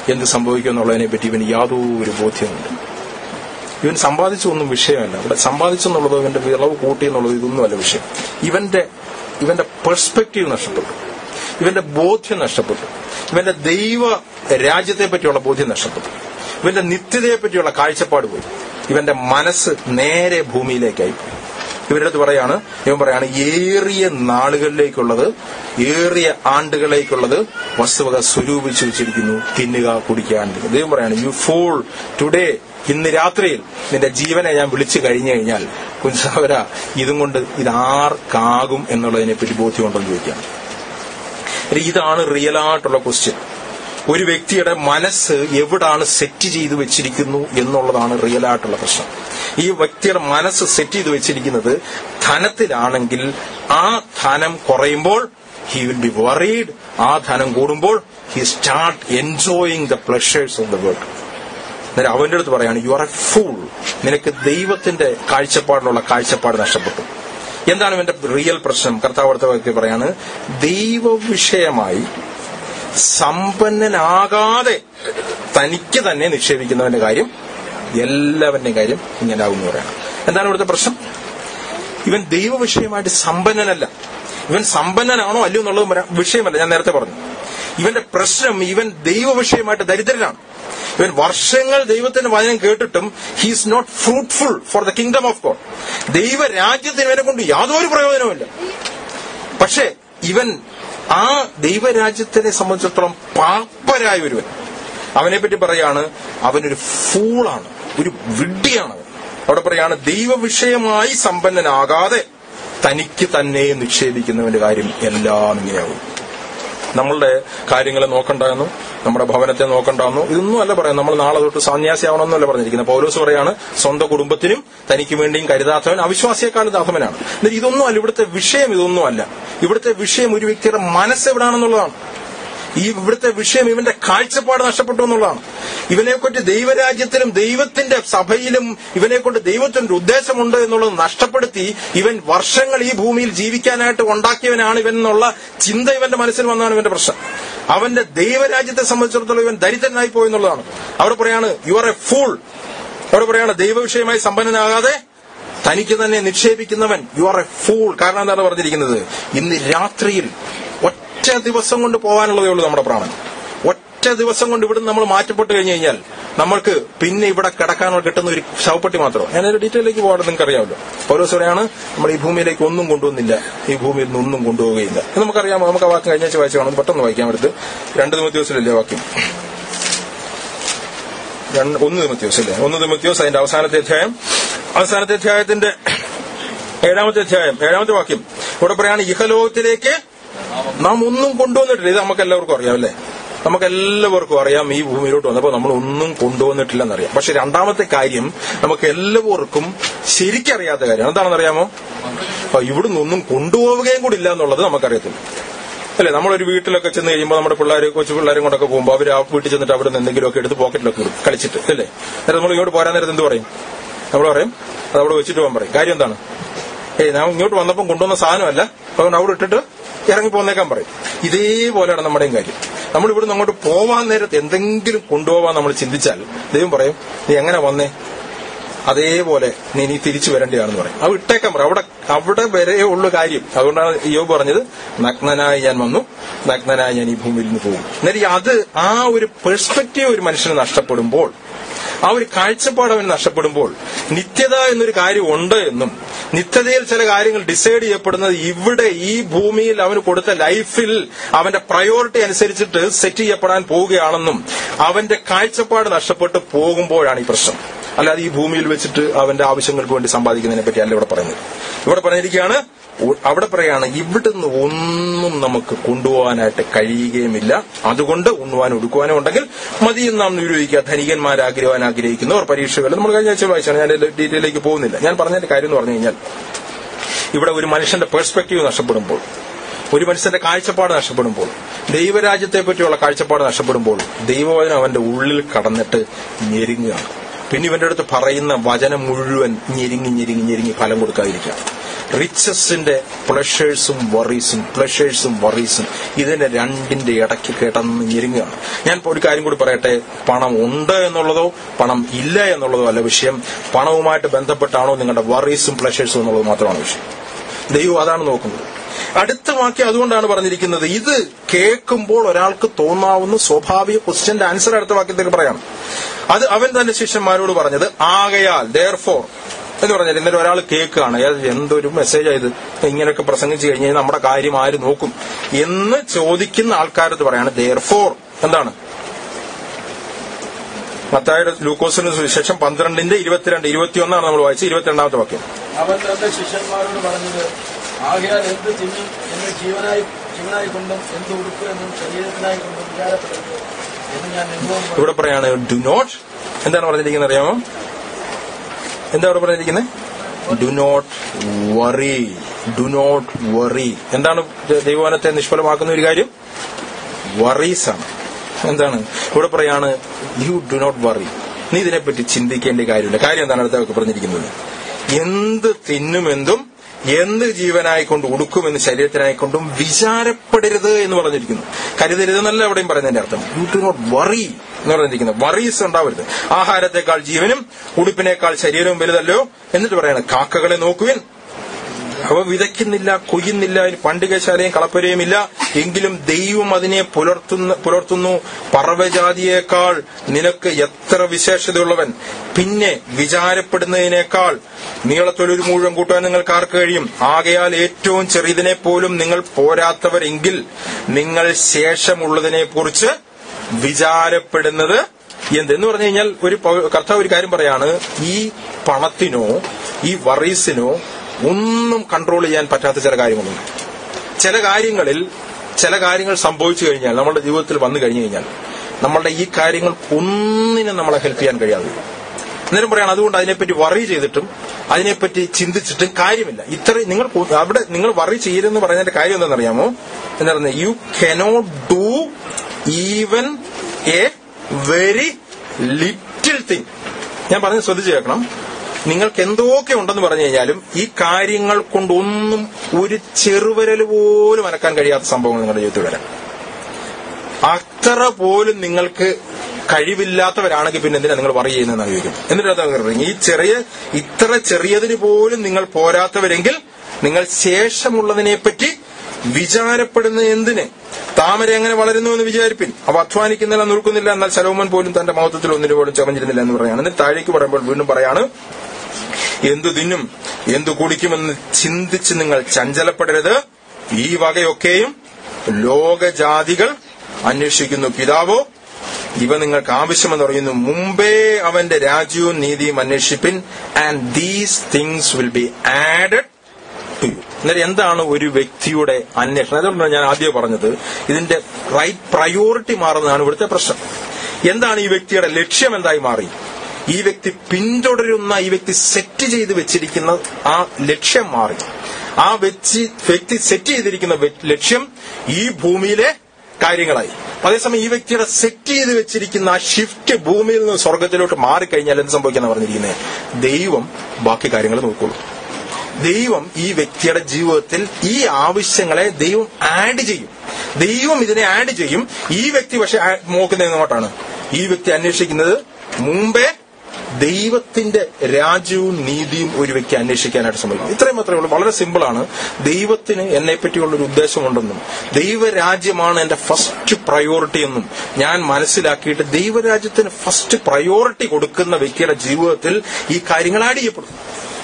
എന്ത് സംഭവിക്കും എന്നുള്ളതിനെ പറ്റി ഇവന് യാതൊരു ബോധ്യമുണ്ട്. ഇവൻ സമ്പാദിച്ചൊന്നും വിഷയമല്ല. ഇവിടെ സമ്പാദിച്ചെന്നുള്ളത് ഇവന്റെ വിളവ് കൂട്ടി എന്നുള്ളത് ഇതൊന്നുമല്ല വിഷയം. ഇവന്റെ ഇവന്റെ പെർസ്പെക്റ്റീവ് നഷ്ടപ്പെട്ടു, ഇവന്റെ ബോധ്യം നഷ്ടപ്പെട്ടു, ഇവന്റെ ദൈവ രാജ്യത്തെ പറ്റിയുള്ള ബോധ്യം നഷ്ടപ്പെട്ടു, ഇവന്റെ നിത്യതയെ പറ്റിയുള്ള കാഴ്ചപ്പാട് പോയി, ഇവന്റെ മനസ്സ് നേരെ ഭൂമിയിലേക്കായി പോയി. ഇവരുടെ അടുത്ത് പറയാണ് ഇവൻ പറയാണ് ഏറിയ നാളുകളിലേക്കുള്ളത്, ഏറിയ ആണ്ടുകളിലേക്കുള്ളത് വസ്തുവക സ്വരൂപിച്ചു വെച്ചിരിക്കുന്നു, തിന്നുക കുടിക്കാൻ. ദൈവം പറയാണ് യു ഫൂൾ ടുഡേ, ഇന്ന് രാത്രിയിൽ നിന്റെ ജീവനെ ഞാൻ വിളിച്ചു കഴിഞ്ഞു കഴിഞ്ഞാൽ കുഞ്ചാവര ഇതും കൊണ്ട് ഇതാർക്കാകും എന്നുള്ളതിനെ പറ്റി ബോധ്യമുണ്ടെന്ന് ചോദിക്കുകയാണ്. ഇതാണ് റിയലായിട്ടുള്ള ക്വസ്റ്റ്യൻ. ഒരു വ്യക്തിയുടെ മനസ്സ് എവിടാണ് സെറ്റ് ചെയ്തു വെച്ചിരിക്കുന്നു എന്നുള്ളതാണ് റിയലായിട്ടുള്ള പ്രശ്നം. ഈ വ്യക്തിയുടെ മനസ്സ് സെറ്റ് ചെയ്തു വെച്ചിരിക്കുന്നത് ധനത്തിലാണെങ്കിൽ ആ ധനം കുറയുമ്പോൾ ഹി വിൽ ബി വറീഡ്, ആ ധനം കൂടുമ്പോൾ he start enjoying the pleasures of the world. അന്നേരം അവന്റെ അടുത്ത് പറയാണ് യു ആർ എ ഫൂൾ, നിനക്ക് ദൈവത്തിന്റെ കാഴ്ചപ്പാടിലുള്ള കാഴ്ചപ്പാട് നഷ്ടപ്പെട്ടു. എന്താണ് ഇവന്റെ റിയൽ പ്രശ്നം? കർത്താവ് വ്യക്തി പറയാണ് ദൈവവിഷയമായി സമ്പന്നനാകാതെ തനിക്ക് തന്നെ നിക്ഷേപിക്കുന്നവന്റെ കാര്യം എല്ലാവരുടെയും കാര്യം ഇങ്ങനെ ആകുമെന്ന് പറയണം. എന്താണ് ഇവിടുത്തെ പ്രശ്നം? ഇവൻ ദൈവവിഷയമായിട്ട് സമ്പന്നനല്ല. ഇവൻ സമ്പന്നനാണോ അല്ലയോ എന്നുള്ളത് വിഷയമല്ല. ഞാൻ നേരത്തെ പറഞ്ഞു, ഇവന്റെ പ്രശ്നം ഇവൻ ദൈവവിഷയമായിട്ട് ദരിദ്രനാണ്. ഇവൻ വർഷങ്ങൾ ദൈവത്തിന്റെ വചനം കേട്ടിട്ടും he's not fruitful for the kingdom of God. ദൈവരാജ്യത്തിന് ഇവനെ കൊണ്ട് യാതൊരു പ്രയോജനവുമില്ല. പക്ഷെ ഇവൻ ആ ദൈവരാജ്യത്തിനെ സംബന്ധിച്ചിടത്തോളം പാപ്പരായ ഒരുവൻ. അവനെപ്പറ്റി പറയാണ് അവനൊരു ഫൂളാണ്, ഒരു വിഡ്ഢിയാണ്. അവിടെ പറയാണ് ദൈവവിഷയമായി സമ്പന്നനാകാതെ തനിക്ക് തന്നെ നിക്ഷേപിക്കുന്നവന്റെ കാര്യം എല്ലാം ഇങ്ങനെയാവും. നമ്മളുടെ കാര്യങ്ങളെ നോക്കണ്ടായിരുന്നു, നമ്മുടെ ഭവനത്തെ നോക്കണ്ടായിരുന്നു, ഇതൊന്നും അല്ല പറയാം. നമ്മൾ നാളെ തൊട്ട് സന്യാസിയാവണമെന്നല്ല പറഞ്ഞിരിക്കുന്നത്. പൗലോസ് പറയാണ് സ്വന്തം കുടുംബത്തിനും തനിക്ക് വേണ്ടിയും കരുതാത്തവൻ അവിശ്വാസിയെക്കാളും ദാസമനാണ്. എന്നിട്ട് ഇതൊന്നും അല്ല ഇവിടുത്തെ വിഷയം. ഇതൊന്നും അല്ല ഇവിടുത്തെ വിഷയം. ഒരു വ്യക്തിയുടെ മനസ്സ് എവിടാണെന്നുള്ളതാണ്. ഈ ഇവിടുത്തെ വിഷയം ഇവന്റെ കാഴ്ചപ്പാട് നഷ്ടപ്പെട്ടു എന്നുള്ളതാണ്. ഇവനെക്കൊണ്ട് ദൈവരാജ്യത്തിലും ദൈവത്തിന്റെ സഭയിലും ഇവനെക്കൊണ്ട് ദൈവത്തിന്റെ ഉദ്ദേശമുണ്ട് എന്നുള്ളത് നഷ്ടപ്പെടുത്തി ഇവൻ വർഷങ്ങൾ ഈ ഭൂമിയിൽ ജീവിക്കാനായിട്ട് ഉണ്ടാക്കിയവനാണ് ഇവൻ എന്നുള്ള ചിന്ത ഇവന്റെ മനസ്സിൽ വന്നതാണ് ഇവന്റെ പ്രശ്നം. അവന്റെ ദൈവരാജ്യത്തെ സംബന്ധിച്ചിടത്തോളം ഇവൻ ദരിദ്രനായി പോയി എന്നുള്ളതാണ്. അവിടെ പറയാണ് യു ആർ എ ഫൂൾ. അവിടെ പറയാണ് ദൈവവിഷയമായി സമ്പന്നനാകാതെ തനിക്ക് തന്നെ നിക്ഷേപിക്കുന്നവൻ യു ആർ എ ഫൂൾ. കാരണം എന്താണ് പറഞ്ഞിരിക്കുന്നത്? ഇന്ന് രാത്രിയിൽ ഒറ്റ ദിവസം കൊണ്ട് പോകാനുള്ളതേ ഉള്ളൂ നമ്മുടെ പ്രാണൻ. ഒറ്റ ദിവസം കൊണ്ട് ഇവിടുന്ന് നമ്മൾ മാറ്റപ്പെട്ട് കഴിഞ്ഞു കഴിഞ്ഞാൽ നമ്മൾക്ക് പിന്നെ ഇവിടെ കിടക്കാനുള്ള കിട്ടുന്ന ഒരു ശവപ്പെട്ടി മാത്രം. ഞാനൊരു ഡീറ്റെയിലേക്ക് പോകാതെ നിങ്ങൾക്ക് അറിയാമല്ലോ. പൗലോസ് പറയാണ് നമ്മൾ ഈ ഭൂമിയിലേക്ക് ഒന്നും കൊണ്ടുവന്നില്ല, ഈ ഭൂമിയിൽ നിന്ന് ഒന്നും കൊണ്ടുപോവുകയില്ല. ഇത് നമുക്കറിയാമോ? നമുക്ക് ആ വാക്യം കഴിഞ്ഞ ആഴ്ച വായിച്ചു കാണും. പെട്ടെന്ന് വായിക്കാൻ എടുത്ത് രണ്ട് തിമോഥെയോസിലല്ലേ വാക്യം? ഒന്ന് തിമോഥെയോസ് ഒന്ന് തിമോഥെയോസ് അതിന്റെ അവസാനത്തെ അധ്യായം, അവസാനത്തെ അധ്യായത്തിന്റെ ഏഴാമത്തെ അധ്യായം ഏഴാമത്തെ വാക്യം. ഇവിടെ പറയാണ് ഇഹലോകത്തിലേക്ക് നാം ഒന്നും കൊണ്ടുവന്നിട്ടില്ല. ഇത് നമുക്ക് എല്ലാവർക്കും അറിയാം അല്ലേ? നമുക്ക് എല്ലാവർക്കും അറിയാം ഈ ഭൂമിയിലോട്ട് വന്നപ്പോൾ നമ്മൾ ഒന്നും കൊണ്ടുവന്നിട്ടില്ലെന്നറിയാം. പക്ഷെ രണ്ടാമത്തെ കാര്യം നമുക്ക് എല്ലാവർക്കും ശരിക്കറിയാത്ത കാര്യം എന്താണെന്നറിയാമോ? ഇവിടുന്ന് ഒന്നും കൊണ്ടുപോവുകയും കൂടി ഇല്ല എന്നുള്ളത് നമുക്കറിയത്തില്ല അല്ലെ? നമ്മളൊരു വീട്ടിലൊക്കെ ചെന്ന് കഴിയുമ്പോൾ നമ്മുടെ പിള്ളേർ കൊച്ചു പിള്ളേരും കൊണ്ടൊക്കെ പോകുമ്പോൾ അവർ ആ വീട്ടിൽ ചെന്നിട്ട് അവിടെ നിന്ന് എന്തെങ്കിലുമൊക്കെ എടുത്ത് പോക്കറ്റിലൊക്കെ ഇടും കളിച്ചിട്ട് അല്ലേ? അന്നേരം നമ്മൾ ഇങ്ങോട്ട് പോരാൻ നേരത്ത് എന്ത് പറയും? നമ്മൾ പറയും അത് അവിടെ വെച്ചിട്ട് പോകാൻ പറയും. കാര്യം എന്താണ്? ഏയ് ഞാൻ ഇങ്ങോട്ട് വന്നപ്പം കൊണ്ടുവന്ന സാധനമല്ല, അതുകൊണ്ട് അവിടെ ഇട്ടിട്ട് ഇറങ്ങി പോന്നേക്കാൻ പറയും. ഇതേപോലെയാണ് നമ്മുടെയും കാര്യം. നമ്മൾ ഇവിടുന്ന് അങ്ങോട്ട് പോവാൻ നേരത്ത് എന്തെങ്കിലും കൊണ്ടുപോവാൻ നമ്മൾ ചിന്തിച്ചാൽ ദൈവം പറയും നീ എങ്ങനെ വന്നേ, അതേപോലെ നീ നീ തിരിച്ചു വരേണ്ടതാണെന്ന് പറയും. അത് ഇട്ടേക്കാൻ പറയും. അവിടെ അവിടെ വരെ ഉള്ളു കാര്യം. അതുകൊണ്ടാണ് യോബ് പറഞ്ഞത് നഗ്നനായി ഞാൻ വന്നു, നഗ്നനായി ഞാൻ ഈ ഭൂമിയിൽ നിന്ന് പോകും. എന്നിട്ട് അത് ആ ഒരു പെർസ്പെക്റ്റീവ് ഒരു മനുഷ്യന് നഷ്ടപ്പെടുമ്പോൾ, ആ ഒരു കാഴ്ചപ്പാട് അവന് നഷ്ടപ്പെടുമ്പോൾ നിത്യത എന്നൊരു കാര്യം ഉണ്ട് എന്നും നിത്യതയിൽ ചില കാര്യങ്ങൾ ഡിസൈഡ് ചെയ്യപ്പെടുന്നത് ഇവിടെ ഈ ഭൂമിയിൽ അവന് കൊടുത്ത ലൈഫിൽ അവന്റെ പ്രയോറിറ്റി അനുസരിച്ചിട്ട് സെറ്റ് ചെയ്യപ്പെടാൻ പോവുകയാണെന്നും അവന്റെ കാഴ്ചപ്പാട് നഷ്ടപ്പെട്ട് പോകുമ്പോഴാണ് ഈ പ്രശ്നം. അല്ലാതെ ഈ ഭൂമിയിൽ വെച്ചിട്ട് അവന്റെ ആവശ്യങ്ങൾക്ക് വേണ്ടി സമ്പാദിക്കുന്നതിനെ പറ്റിയല്ല ഇവിടെ പറയുന്നത്. ഇവിടെ പറഞ്ഞിരിക്കുകയാണ്, അവിടെ പറയാണ് ഇവിടുന്ന് ഒന്നും നമുക്ക് കൊണ്ടുപോകാനായിട്ട് കഴിയുകയുമില്ല. അതുകൊണ്ട് ഉണ്ണുവാനും ഉടുക്കുവാനും ഉണ്ടെങ്കിൽ മതിയും നാം നിരൂപിക്കുക. ധനികന്മാരാഗ്രഹിക്കാൻ ആഗ്രഹിക്കുന്നവർ പരീക്ഷകൾ നമ്മൾ കഴിഞ്ഞ ആഴ്ച വായിച്ചാണ്. ഞാൻ ഡീറ്റെയിലേക്ക് പോകുന്നില്ല. ഞാൻ പറഞ്ഞതിന്റെ കാര്യം എന്ന് പറഞ്ഞു കഴിഞ്ഞാൽ ഇവിടെ ഒരു മനുഷ്യന്റെ പെർസ്പെക്റ്റീവ് നഷ്ടപ്പെടുമ്പോൾ, ഒരു മനുഷ്യന്റെ കാഴ്ചപ്പാട് നഷ്ടപ്പെടുമ്പോൾ, ദൈവരാജ്യത്തെ പറ്റിയുള്ള കാഴ്ചപ്പാട് നഷ്ടപ്പെടുമ്പോൾ ദൈവവചനം അവന്റെ ഉള്ളിൽ കടന്നിട്ട് ഞെരുങ്ങുകയാണ്. പിന്നെ ഇവന്റെ അടുത്ത് പറയുന്ന വചനം മുഴുവൻ ഞെരുങ്ങി ഞെരുങ്ങി ഞെരുങ്ങി ഫലം കൊടുക്കാതിരിക്കുക. റിച്ചസിന്റെ പ്ലഷേഴ്സും വറീസും പ്ലഷേഴ്സും വറീസും ഇതിന്റെ രണ്ടിന്റെ ഇടയ്ക്ക് കിടന്ന് ഞെരുങ്ങുകയാണ്. ഞാൻ ഒരു കാര്യം കൂടി പറയട്ടെ, പണം ഉണ്ട് എന്നുള്ളതോ പണം ഇല്ല എന്നുള്ളതോ അല്ല വിഷയം. പണവുമായിട്ട് ബന്ധപ്പെട്ടാണോ നിങ്ങളുടെ വറീസും പ്ലഷേഴ്സും എന്നുള്ളത് മാത്രമാണ് വിഷയം. ദൈവം അതാണ് നോക്കുന്നത്. അടുത്ത വാക്യം അതുകൊണ്ടാണ് പറഞ്ഞിരിക്കുന്നത്, ഇത് കേൾക്കുമ്പോൾ ഒരാൾക്ക് തോന്നാവുന്ന സ്വാഭാവിക ക്വസ്റ്റ്യന്റെ ആൻസർ അടുത്ത വാക്യത്തിൽ പറയാം. അത് അവൻ തന്റെ ശിഷ്യന്മാരോട് പറഞ്ഞത് ആകയാൽ therefore എന്ന് പറഞ്ഞാൽ ഇന്നലെ ഒരാൾ കേൾക്കുകയാണ്, എന്തൊരു മെസ്സേജായത്, ഇങ്ങനെയൊക്കെ പ്രസംഗിച്ചു കഴിഞ്ഞാൽ നമ്മുടെ കാര്യം ആര് നോക്കും എന്ന് ചോദിക്കുന്ന ആൾക്കാരത്ത് പറയാണ് therefore എന്താണ്? മത്തായിയുടെ ലൂക്കോസിന് സുവിശേഷം പന്ത്രണ്ടിന്റെ ഇരുപത്തിരണ്ട് ഇരുപത്തിയൊന്നാണ് നമ്മൾ വായിച്ചത്. ഇരുപത്തിരണ്ടാമത്തെ വാക്യം. അവൻ തന്റെ ശിഷ്യന്മാരോട് പറഞ്ഞത് ആകയാൽ എന്ത് തിന്നും എന്ന് ജീവനായി ജീവനായി കൊണ്ടും എന്ത് ഉടുക്കും എന്നും ശരീരത്തിനായി കൊണ്ടും വിചാരപ്പെടരുത് എന്ന് ഞാൻ നിങ്ങളോട്. ഇവിടെ പറയാണ് ഡു നോട്ട്, എന്താണ് പറഞ്ഞിരിക്കുന്നത് അറിയാമോ? എന്താ ഇവിടെ പറഞ്ഞിരിക്കുന്നത്? Do not worry, do not worry. എന്താണ് ദൈവവചനത്തെ നിഷ്ഫലമാക്കുന്ന ഒരു കാര്യം? വറീസ് ആണ്. എന്താണ് ഇവിടെ പറയാണ്? യു ഡു നോട്ട് വറി, നീ ഇതിനെപ്പറ്റി ചിന്തിക്കേണ്ട കാര്യമില്ല. കാര്യം എന്താണ് അടുത്തൊക്കെ പറഞ്ഞിരിക്കുന്നത്? എന്ത് തിന്നുമെന്തും എന്ത് ജീവനായിക്കൊണ്ട് ഉടുക്കുമെന്ന് ശരീരത്തിനായിക്കൊണ്ടും വിചാരപ്പെടരുത് എന്ന് പറഞ്ഞിരിക്കുന്നു. കരുതരുതെന്നല്ല എവിടെയും പറയുന്നതിന്റെ അർത്ഥം. യു ഡു നോട്ട് വറി എന്ന് പറഞ്ഞിരിക്കുന്നത്. വറീസ് ഉണ്ടാവരുത്. ആഹാരത്തെക്കാൾ ജീവനും ഉടുപ്പിനേക്കാൾ ശരീരവും വലുതല്ലോ. എന്നിട്ട് പറയാണ് കാക്കകളെ നോക്കുവിൻ, അവ വിതയ്ക്കുന്നില്ല, കൊയ്യുന്നില്ല, പണ്ടികശാലയും കളപ്പുരയും ഇല്ല, എങ്കിലും ദൈവം അതിനെ പുലർത്തുന്ന പുലർത്തുന്നു. പറവജാതിയേക്കാൾ നിനക്ക് എത്ര വിശേഷതയുള്ളവൻ. പിന്നെ വിചാരപ്പെടുന്നതിനേക്കാൾ നീളത്തൊരു മുഴുവൻ കൂട്ടാൻ നിങ്ങൾക്ക് ആർക്ക് കഴിയും? ആകയാൽ ഏറ്റവും ചെറിയതിനെ പോലും നിങ്ങൾ പോരാത്തവരെങ്കിൽ നിങ്ങൾ ശേഷമുള്ളതിനെ കുറിച്ച് വിചാരപ്പെടുന്നത് എന്തെന്ന് പറഞ്ഞു കഴിഞ്ഞാൽ, ഒരു കർത്താവ് ഒരു കാര്യം പറയാണ്, ഈ പണത്തിനോ ഈ വറീസിനോ ഒന്നും കൺട്രോൾ ചെയ്യാൻ പറ്റാത്ത ചില കാര്യങ്ങളുണ്ട്. ചില കാര്യങ്ങളിൽ ചില കാര്യങ്ങൾ സംഭവിച്ചു കഴിഞ്ഞാൽ, നമ്മുടെ ജീവിതത്തിൽ വന്നു കഴിഞ്ഞു കഴിഞ്ഞാൽ നമ്മളുടെ ഈ കാര്യങ്ങൾ ഒന്നിനും നമ്മളെ ഹെൽപ്പ് ചെയ്യാൻ കഴിയാതെ. അന്നേരം പറയാണ്, അതുകൊണ്ട് അതിനെപ്പറ്റി വറി ചെയ്തിട്ടും അതിനെപ്പറ്റി ചിന്തിച്ചിട്ടും കാര്യമില്ല. ഇത്ര നിങ്ങൾ അവിടെ നിങ്ങൾ വറി ചെയ്യരുതെന്ന് പറയുന്നതിന്റെ കാര്യം എന്താണെന്നറിയാമോ? എന്താ പറയുന്നത്? You cannot do even a very little thing. ഞാൻ പറഞ്ഞ് ശ്രദ്ധിച്ചു കേൾക്കണം. നിങ്ങൾക്ക് എന്തൊക്കെ ഉണ്ടെന്ന് പറഞ്ഞു കഴിഞ്ഞാലും ഈ കാര്യങ്ങൾ കൊണ്ടൊന്നും ഒരു ചെറുവിരൽ പോലും അനക്കാൻ കഴിയാത്ത സംഭവങ്ങൾ നിങ്ങളുടെ ജീവിതത്തിൽ വരാം. അത്ര പോലും നിങ്ങൾക്ക് കഴിവില്ലാത്തവരാണെങ്കിൽ പിന്നെ എന്തിനാ നിങ്ങൾ വറി ചെയ്യുന്നതെന്ന് ചോദിക്കും. എന്നിട്ട് ഈ ചെറിയ ഇത്ര ചെറിയതിന് പോലും നിങ്ങൾ പോരാത്തവരെങ്കിൽ നിങ്ങൾ ശേഷമുള്ളതിനെപ്പറ്റി വിചാരപ്പെടുന്നത് എന്തിന്? താമര എങ്ങനെ വളരുന്നു എന്ന് വിചാരിപ്പിൻ. അവ അധ്വാനിക്കുന്നില്ല, നുറുക്കുന്നില്ല, എന്നാൽ ശലോമോൻ പോലും തന്റെ മഹത്വത്തിൽ ഒന്നിനു പോലും ചമഞ്ഞിരുന്നില്ല എന്ന് പറയാണ്. എന്നിട്ട് താഴേക്ക് പറയുമ്പോൾ വീണ്ടും പറയാണ്, എന്തു തിന്നും എന്തു കുടിക്കുമെന്ന് ചിന്തിച്ച് നിങ്ങൾ ചഞ്ചലപ്പെടരുത്. ഈ വകയൊക്കെയും ലോകജാതികൾ അന്വേഷിക്കുന്നു. പിതാവോ ഇവ നിങ്ങൾക്ക് ആവശ്യമെന്ന് പറയുന്നു. മുമ്പേ അവന്റെ രാജ്യവും നീതിയും അന്വേഷിപ്പിൻ, and these things will be added to you. എന്നാൽ എന്താണ് ഒരു വ്യക്തിയുടെ അന്വേഷണം? അതുകൊണ്ടാണ് ഞാൻ ആദ്യം പറഞ്ഞത്, ഇതിന്റെ റൈറ്റ് പ്രയോറിറ്റി മാറുന്നതാണ് ഇവിടുത്തെ പ്രശ്നം. എന്താണ് ഈ വ്യക്തിയുടെ ലക്ഷ്യം? എന്തായി മാറി? ഈ വ്യക്തി പിന്തുടരുന്ന, ഈ വ്യക്തി സെറ്റ് ചെയ്ത് വെച്ചിരിക്കുന്ന ആ ലക്ഷ്യം മാറി. ആ വ്യക്തി വ്യക്തി സെറ്റ് ചെയ്തിരിക്കുന്ന ലക്ഷ്യം ഈ ഭൂമിയിലെ കാര്യങ്ങളായി. അതേസമയം ഈ വ്യക്തിയുടെ സെറ്റ് ചെയ്ത് വെച്ചിരിക്കുന്ന ആ ഷിഫ്റ്റ് ഭൂമിയിൽ നിന്ന് സ്വർഗത്തിലോട്ട് മാറിക്കഴിഞ്ഞാൽ എന്ത് സംഭവിക്കാന്ന് പറഞ്ഞിരിക്കുന്നത്? ദൈവം ബാക്കി കാര്യങ്ങൾ നോക്കുള്ളൂ. ദൈവം ഈ വ്യക്തിയുടെ ജീവിതത്തിൽ ഈ ആവശ്യങ്ങളെ ദൈവം ആഡ് ചെയ്യും. ദൈവം ഇതിനെ ആഡ് ചെയ്യും. ഈ വ്യക്തി പക്ഷെ നോക്കുന്നത് എങ്ങോട്ടാണ്? ഈ വ്യക്തി അന്വേഷിക്കുന്നത് മുമ്പേ ദൈവത്തിന്റെ രാജ്യവും നീതിയും ഒരു വ്യക്തി അന്വേഷിക്കാനായിട്ട് ശ്രമിക്കും. ഇത്രയും മാത്രമേ ഉള്ളൂ. വളരെ സിമ്പിളാണ്. ദൈവത്തിന് എന്നെ പറ്റിയുള്ളൊരു ഉദ്ദേശമുണ്ടെന്നും ദൈവരാജ്യമാണ് എന്റെ ഫസ്റ്റ് പ്രയോറിറ്റി എന്നും ഞാൻ മനസ്സിലാക്കിയിട്ട് ദൈവരാജ്യത്തിന് ഫസ്റ്റ് പ്രയോറിറ്റി കൊടുക്കുന്ന വ്യക്തിയുടെ ജീവിതത്തിൽ ഈ കാര്യങ്ങൾ ആഡ് ചെയ്യപ്പെടും.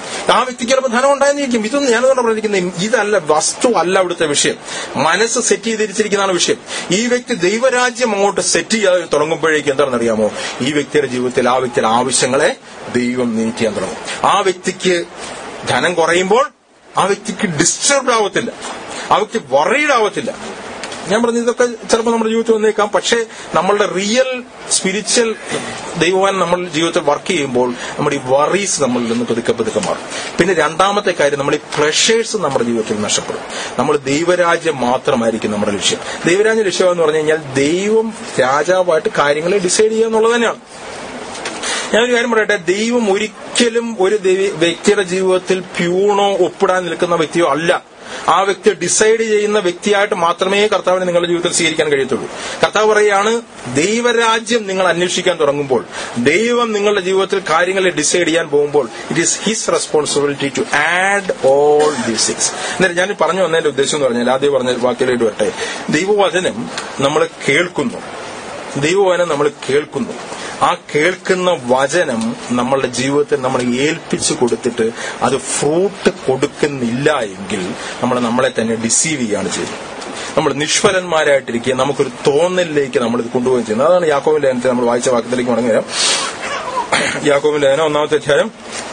ആ വ്യക്തിക്ക് ചിലപ്പോൾ ധനം ഉണ്ടായിരിക്കും. ഇതൊന്നും ഞാനതുകൊണ്ട് പറഞ്ഞിരിക്കുന്നത്, ഇതല്ല വസ്തു അല്ല ഇവിടുത്തെ വിഷയം. മനസ്സ് സെറ്റ് ചെയ്തിരിച്ചിരിക്കുന്നതാണ് വിഷയം. ഈ വ്യക്തി ദൈവരാജ്യം അങ്ങോട്ട് സെറ്റ് ചെയ്യാൻ തുടങ്ങുമ്പോഴേക്കും എന്താണെന്നറിയാമോ? ഈ വ്യക്തിയുടെ ജീവിതത്തിൽ ആ വ്യക്തിയുടെ ആവശ്യങ്ങളെ ദൈവം മീറ്റ് ചെയ്യാൻ തുടങ്ങും. ആ വ്യക്തിക്ക് ധനം കുറയുമ്പോൾ ആ വ്യക്തിക്ക് ഡിസ്റ്റർബ്ഡ് ആവത്തില്ല, ആ വ്യക്തി വറീഡ് ആവത്തില്ല. ഞാൻ പറഞ്ഞു ഇതൊക്കെ ചിലപ്പോൾ നമ്മുടെ ജീവിതത്തിൽ വന്നേക്കാം. പക്ഷേ നമ്മളുടെ റിയൽ സ്പിരിച്വൽ ദൈവവാൻ നമ്മൾ ജീവിതത്തിൽ വർക്ക് ചെയ്യുമ്പോൾ നമ്മുടെ ഈ വറീസ് നമ്മളിൽ നിന്ന് പതുക്കെ പതുക്കെ മാറും. പിന്നെ രണ്ടാമത്തെ കാര്യം, നമ്മൾ ഈ പ്രഷേഴ്സ് നമ്മുടെ ജീവിതത്തിൽ നഷ്ടപ്പെടും. നമ്മൾ ദൈവരാജ്യം മാത്രമായിരിക്കും നമ്മുടെ ലക്ഷ്യം. ദൈവരാജ്യ ലക്ഷ്യം എന്ന് പറഞ്ഞു കഴിഞ്ഞാൽ ദൈവം രാജാവായിട്ട് കാര്യങ്ങളെ ഡിസൈഡ് ചെയ്യുക എന്നുള്ളത് തന്നെയാണ്. ഞാനൊരു കാര്യം പറയട്ടെ, ദൈവം ഒരിക്കലും ഒരു വ്യക്തിയുടെ ജീവിതത്തിൽ പ്യൂണോ ഒപ്പിടാൻ നിൽക്കുന്ന വ്യക്തിയോ അല്ല. ആ വ്യക്തി ഡിസൈഡ് ചെയ്യുന്ന വ്യക്തിയായിട്ട് മാത്രമേ കർത്താവിനെ നിങ്ങളുടെ ജീവിതത്തിൽ സ്വീകരിക്കാൻ കഴിയത്തുള്ളൂ. കർത്താവ് പറയുകയാണ്, ദൈവരാജ്യം നിങ്ങൾ അന്വേഷിക്കാൻ തുടങ്ങുമ്പോൾ, ദൈവം നിങ്ങളുടെ ജീവിതത്തിൽ കാര്യങ്ങളെ ഡിസൈഡ് ചെയ്യാൻ പോകുമ്പോൾ, it is his responsibility to add all these things. എന്നിട്ട് ഞാൻ പറഞ്ഞു വന്നതിന്റെ ഉദ്ദേശം എന്ന് പറഞ്ഞാൽ, ആദ്യം പറഞ്ഞ വാക്കിലേക്ക് വരട്ടെ, ദൈവവചനം നമ്മൾ കേൾക്കുന്നു, ദൈവവചനം നമ്മൾ കേൾക്കുന്നു. ആ കേൾക്കുന്ന വചനം നമ്മളുടെ ജീവിതത്തിൽ നമ്മൾ ഏൽപ്പിച്ചു കൊടുത്തിട്ട് അത് ഫ്രൂട്ട് കൊടുക്കുന്നില്ല എങ്കിൽ നമ്മൾ നമ്മളെ തന്നെ ഡിസീവ് ചെയ്യുകയാണ് ചെയ്യുന്നത്. നമ്മൾ നിഷ്ഫലന്മാരായിട്ടിരിക്കുക, നമുക്കൊരു തോന്നലിലേക്ക് നമ്മൾ ഇത് കൊണ്ടുപോവുകയും ചെയ്യുന്നത്. അതാണ് യാക്കോബിന്റെ ലേഖനത്തിൽ നമ്മൾ വായിച്ച വാക്യത്തിലേക്ക് മടങ്ങി വരാം. യാക്കോബിന്റെ ലേഖനം ഒന്നാമത്തെ അധ്യായം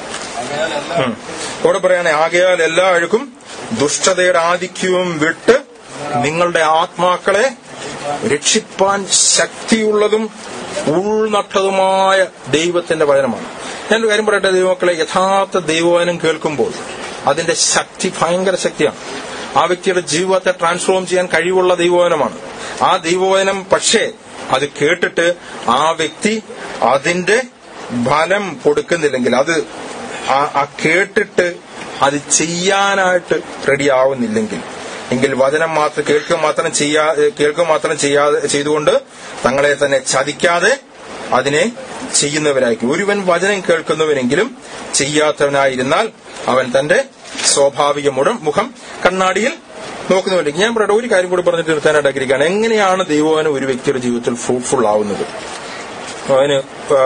അവിടെ പറയാണ്, ആകയാൽ എല്ലാ അഴുക്കും ദുഷ്ടതയുടെ ആധിക്യവും വിട്ട് നിങ്ങളുടെ ആത്മാക്കളെ രക്ഷിപ്പാൻ ശക്തിയുള്ളതും ഉൾനട്ടതുമായ ദൈവത്തിന്റെ വചനമാണ്. ഞാനൊരു കാര്യം പറയട്ടെ ദൈവമക്കളെ, യഥാർത്ഥ ദൈവവചനം കേൾക്കുമ്പോൾ അതിന്റെ ശക്തി ഭയങ്കര ശക്തിയാണ്. ആ വ്യക്തിയുടെ ജീവിതത്തെ ട്രാൻസ്ഫോം ചെയ്യാൻ കഴിവുള്ള ദൈവവചനമാണ് ആ ദൈവവചനം. പക്ഷേ അത് കേട്ടിട്ട് ആ വ്യക്തി അതിന്റെ ഫലം കൊടുക്കുന്നില്ലെങ്കിൽ, അത് ആ കേട്ടിട്ട് അത് ചെയ്യാനായിട്ട് റെഡിയാവുന്നില്ലെങ്കിൽ, എങ്കിൽ വചനം മാത്രം കേൾക്കുക മാത്രം ചെയ്യാ കേൾക്കുക മാത്രം ചെയ്യാതെ ചെയ്തുകൊണ്ട് തങ്ങളെ തന്നെ ചതിക്കാതെ അതിനെ ചെയ്യുന്നവരായിരിക്കും. ഒരുവൻ വചനം കേൾക്കുന്നവനെങ്കിലും ചെയ്യാത്തവനായിരുന്നാൽ അവൻ തന്റെ സ്വാഭാവിക മുഖം മുഖം കണ്ണാടിയിൽ നോക്കുന്നവരിലേക്ക്. ഞാൻ പറയട്ടെ, ഒരു കാര്യം കൂടി പറഞ്ഞിട്ട് നിർത്താനായിട്ട് ആഗ്രഹിക്കുകയാണ്. എങ്ങനെയാണ് ദൈവവചനം ഒരു വ്യക്തിയുടെ ജീവിതത്തിൽ ഫ്രൂട്ട്ഫുൾ ആവുന്നത്? അതിന്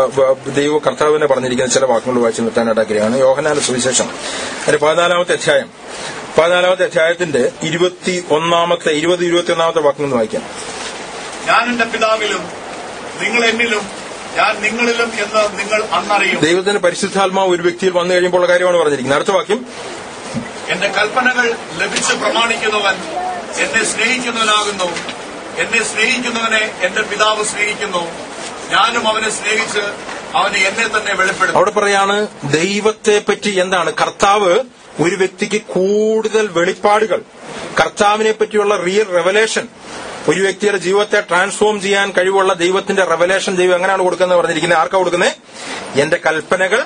ദൈവ കർത്താവിനെ പറഞ്ഞിരിക്കുന്ന ചില വാക്കുകൾ വായിച്ച് നിർത്താനായിട്ട് ആഗ്രഹിക്കുകയാണ്. യോഹന്നാന്റെ സുവിശേഷം അതിന്റെ പതിനാലാമത്തെ അധ്യായം പതിനാലാമത്തെ അധ്യായത്തിന്റെ ഇരുപത്തി ഒന്നാമത്തെ ഇരുപത് ഇരുപത്തി ഒന്നാമത്തെ വാക്കുകൾ വായിക്കാം. ഞാൻ എന്റെ പിതാവിലും നിങ്ങൾ എന്നിലും ഞാൻ നിങ്ങളിലും എന്ന് നിങ്ങൾ അന്നറിയും. ദൈവത്തിന്റെ പരിശുദ്ധാത്മാവ് ഒരു വ്യക്തിയിൽ വന്നു കഴിയുമ്പോൾ കാര്യമാണ് പറഞ്ഞിരിക്കുന്നത്. അടുത്ത വാക്യം, എന്റെ കൽപ്പനകൾ ലഭിച്ച് പ്രമാണിക്കുന്നവൻ എന്നെ സ്നേഹിക്കുന്നവനാകുന്നു. എന്നെ സ്നേഹിക്കുന്നവനെ എന്റെ പിതാവ് സ്നേഹിക്കുന്നു. ഞാനും അവനെ സ്നേഹിച്ച് അവന് എന്നെ തന്നെ വെളിപ്പെടുത്തും. അവിടെ പറയാണ് ദൈവത്തെ പറ്റി എന്താണ് കർത്താവ് ഒരു വ്യക്തിക്ക് കൂടുതൽ വെളിപ്പാടുകൾ, കർത്താവിനെ പറ്റിയുള്ള റിയൽ റെവലേഷൻ, ഒരു വ്യക്തിയുടെ ജീവിതത്തെ ട്രാൻസ്ഫോം ചെയ്യാൻ കഴിവുള്ള ദൈവത്തിന്റെ റെവലേഷൻ ദൈവം എങ്ങനെയാണ് കൊടുക്കുന്നത് പറഞ്ഞിരിക്കുന്നത്? ആർക്കാ കൊടുക്കുന്നത്? എന്റെ കൽപ്പനകൾ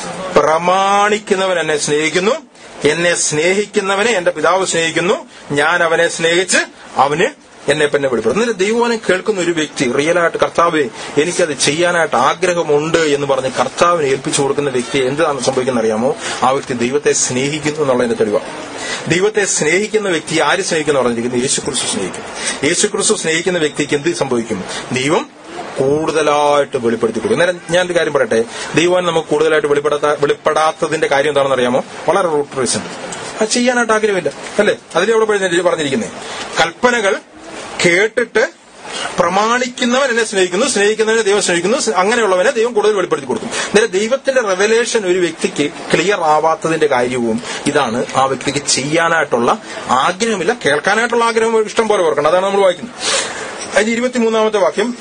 പ്രമാണിക്കുന്നവൻ എന്നെ സ്നേഹിക്കുന്നു, എന്നെ സ്നേഹിക്കുന്നവനെ എന്റെ പിതാവ് സ്നേഹിക്കുന്നു, ഞാൻ അവനെ സ്നേഹിച്ച് അവന് എന്നെ പിന്നെ വെളിപ്പെടും. എന്നിട്ട് ദൈവവചനം കേൾക്കുന്ന ഒരു വ്യക്തി റിയലായിട്ട് കർത്താവെ എനിക്കത് ചെയ്യാനായിട്ട് ആഗ്രഹമുണ്ട് എന്ന് പറഞ്ഞ് കർത്താവിനെ ഏൽപ്പിച്ചു കൊടുക്കുന്ന വ്യക്തി എന്താണ് സംഭവിക്കുന്നത് അറിയാമോ? ആ വ്യക്തി ദൈവത്തെ സ്നേഹിക്കുന്നു എന്നുള്ളതിന്റെ തെളിവാണ്. ദൈവത്തെ സ്നേഹിക്കുന്ന വ്യക്തി ആര് സ്നേഹിക്കുന്നു പറഞ്ഞിരിക്കുന്നത്? യേശുക്രിസ്തു സ്നേഹിക്കും. യേശുക്രിസ്തു സ്നേഹിക്കുന്ന വ്യക്തിക്ക് എന്ത് സംഭവിക്കും? ദൈവം കൂടുതലായിട്ട് വെളിപ്പെടുത്തി കൊടുക്കും. നേരം ഞാനൊരു കാര്യം പറയട്ടെ, ദൈവം നമുക്ക് കൂടുതലായിട്ട് വെളിപ്പെടാത്ത വെളിപ്പെടാത്തതിന്റെ കാര്യം എന്താണെന്ന് അറിയാമോ? വളരെ റൂട്ട് റീസൺ. അത് ചെയ്യാനായിട്ട് ആഗ്രഹമില്ല, അല്ലേ? അതിലെ അവിടെ പറഞ്ഞിരിക്കുന്നത് കൽപ്പനകൾ കേട്ടിട്ട് പ്രമാണിക്കുന്നവൻ എന്നെ സ്നേഹിക്കുന്നു, സ്നേഹിക്കുന്നവനെ ദൈവം സ്നേഹിക്കുന്നു, അങ്ങനെയുള്ളവനെ ദൈവം കൂടുതൽ വെളിപ്പെടുത്തി കൊടുക്കും. നേരെ ദൈവത്തിന്റെ റെവലേഷൻ ഒരു വ്യക്തിക്ക് ക്ലിയർ ആവാത്തതിന്റെ കാര്യവും ഇതാണ്. ആ വ്യക്തിക്ക് ചെയ്യാനായിട്ടുള്ള ആഗ്രഹമില്ല, കേൾക്കാനായിട്ടുള്ള ആഗ്രഹം ഇഷ്ടം പോലെ ഓർക്കണം. അതാണ് നമ്മൾ വായിക്കുന്നത്. അതിന്റെ ഇരുപത്തിമൂന്നാമത്തെ വാക്യം,